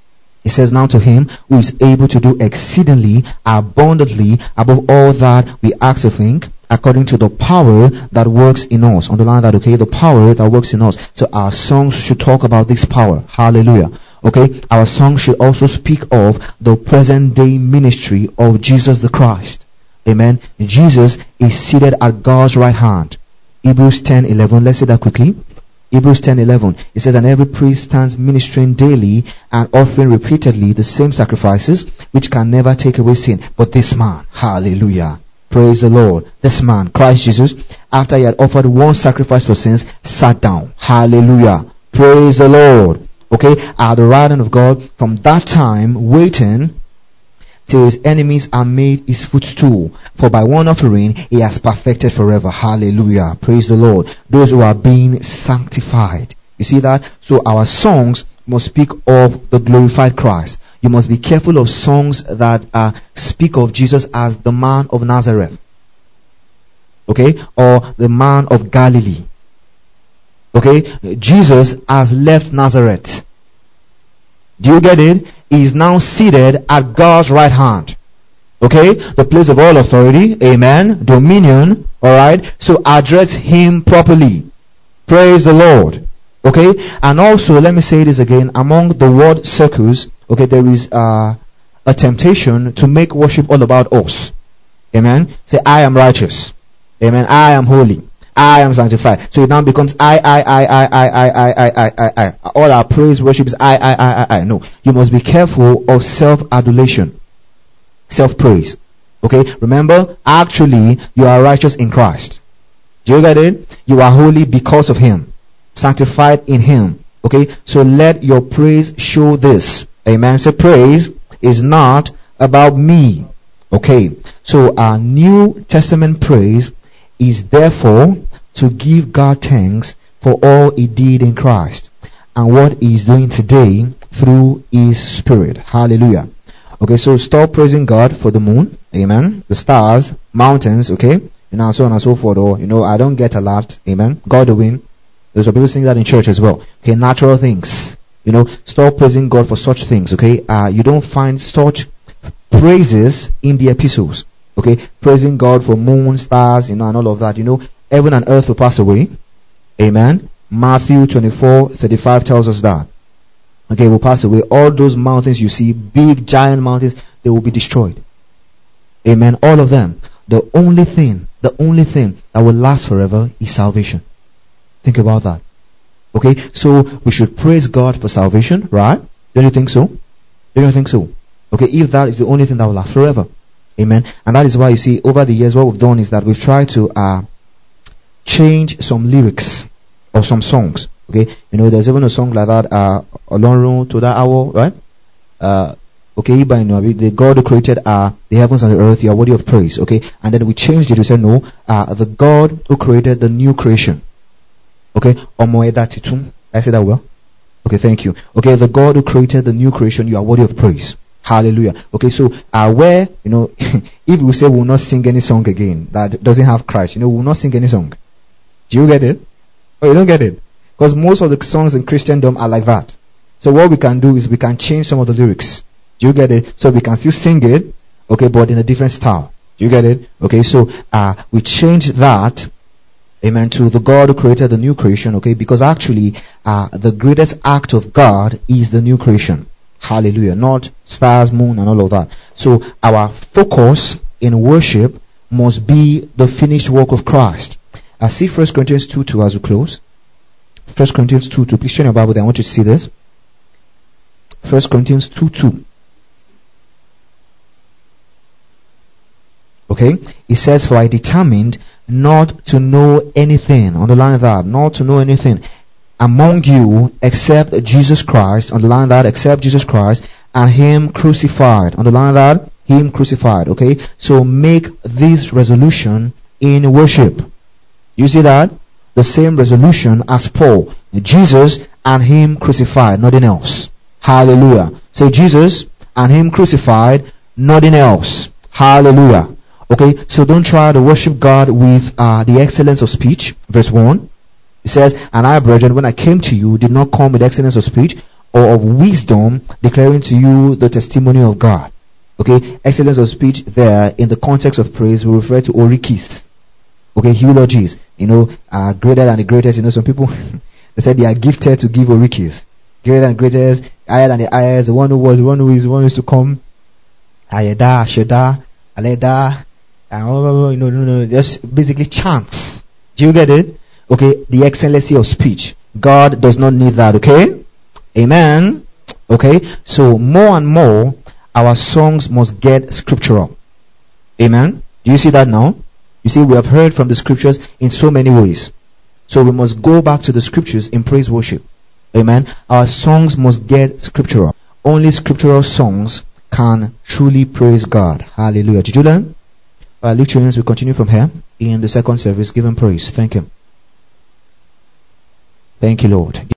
it says, now to Him who is able to do exceedingly abundantly above all that we ask or think, according to the power that works in us. Underline that, okay? The power that works in us. So our songs should talk about this power. Hallelujah. Okay? Our songs should also speak of the present day ministry of Jesus the Christ. Amen. Jesus is seated at God's right hand. Hebrews 10:11. Let's say that quickly. Hebrews 10:11. It says, and every priest stands ministering daily and offering repeatedly the same sacrifices which can never take away sin. But this man, hallelujah. Praise the Lord. This man, Christ Jesus, after He had offered one sacrifice for sins, sat down. Hallelujah. Praise the Lord. Okay, at the right hand of God, from that time, waiting till His enemies are made His footstool. For by one offering, He has perfected forever. Hallelujah. Praise the Lord. Those who are being sanctified. You see that? So our songs must speak of the glorified Christ. You must be careful of songs that speak of Jesus as the man of Nazareth. Okay? Or the man of Galilee. Okay? Jesus has left Nazareth. Do you get it? He is now seated at God's right hand. Okay? The place of all authority. Amen. Dominion. Alright? So address Him properly. Praise the Lord. Okay? And also, let me say this again, among the world circles, okay, there is a temptation to make worship all about us. Amen. Say, I am righteous. Amen. I am holy. I am sanctified. So it now becomes I. All our praise worship is I. No. You must be careful of self-adulation. Self-praise. Okay. Remember, actually, you are righteous in Christ. Do you get it? You are holy because of Him. Sanctified in Him. Okay. So let your praise show this. Amen. So praise is not about me. Okay. So our New Testament praise is therefore to give God thanks for all He did in Christ and what He is doing today through His Spirit. Hallelujah. Okay, so stop praising God for the moon. Amen. The stars, mountains, okay, and so on and so forth. Or, I don't get a lot. Amen. God the wind. There's some people sing that in church as well. Okay, natural things. Stop praising God for such things, okay? You don't find such praises in the epistles, okay? Praising God for moon, stars, and all of that. Heaven and earth will pass away. Amen. Matthew 24:35 tells us that. Okay, will pass away. All those mountains you see, big, giant mountains, they will be destroyed. Amen. All of them. The only thing that will last forever is salvation. Think about that. Okay, so we should praise God for salvation, right? Don't you think so? Don't you think so? Okay, if that is the only thing that will last forever. Amen. And that is why you see, over the years, what we've done is that we've tried to change some lyrics of some songs. Okay, there's even a song like that, Olorun to that hour, right? Okay, the God who created the heavens and the earth, you are worthy of praise. Okay, and then we changed it. We said, no, the God who created the new creation. Okay, Omoeda Titum. I said that well? Okay, thank you. Okay, the God who created the new creation, you are worthy of praise. Hallelujah. Okay, so where, if we say we will not sing any song again that doesn't have Christ, we will not sing any song. Do you get it? Oh, you don't get it? Because most of the songs in Christendom are like that. So what we can do is we can change some of the lyrics. Do you get it? So we can still sing it, okay, but in a different style. Do you get it? Okay, so we change that, amen, to the God who created the new creation, okay, because actually the greatest act of God is the new creation. Hallelujah. Not stars, moon, and all of that. So our focus in worship must be the finished work of Christ. I see 1 Corinthians 2:2 as we close. 1 Corinthians 2:2. Please turn your Bible there. I want you to see this. 1 Corinthians 2:2. Okay? It says, for I determined not to know anything. Underline that. Not to know anything among you except Jesus Christ. Underline that. Except Jesus Christ and Him crucified. Underline that. Him crucified. Okay? So make this resolution in worship. You see that? The same resolution as Paul. Jesus and Him crucified. Nothing else. Hallelujah. Say Jesus and Him crucified. Nothing else. Hallelujah. Okay, so don't try to worship God with the excellence of speech. Verse 1. It says, and I, brethren, when I came to you, did not come with excellence of speech or of wisdom, declaring to you the testimony of God. Okay, excellence of speech there in the context of praise will refer to orikis. Okay, eulogies. Greater than the greatest. Some people, they said they are gifted to give orikis. Greater than greatest, higher than the highest, the one who was, the one who is, the one who is to come. Ayeda, Sheda, Aleda, just basically chants. Do you get it? Okay, the excellency of speech. God does not need that, okay? Amen. Okay, so more and more, our songs must get scriptural. Amen. Do you see that now? You see, we have heard from the scriptures in so many ways. So we must go back to the scriptures in praise worship. Amen. Our songs must get scriptural. Only scriptural songs can truly praise God. Hallelujah. Did you learn? Lift your hands. We continue from here in the second service. Give Him praise. Thank Him. Thank you, Lord.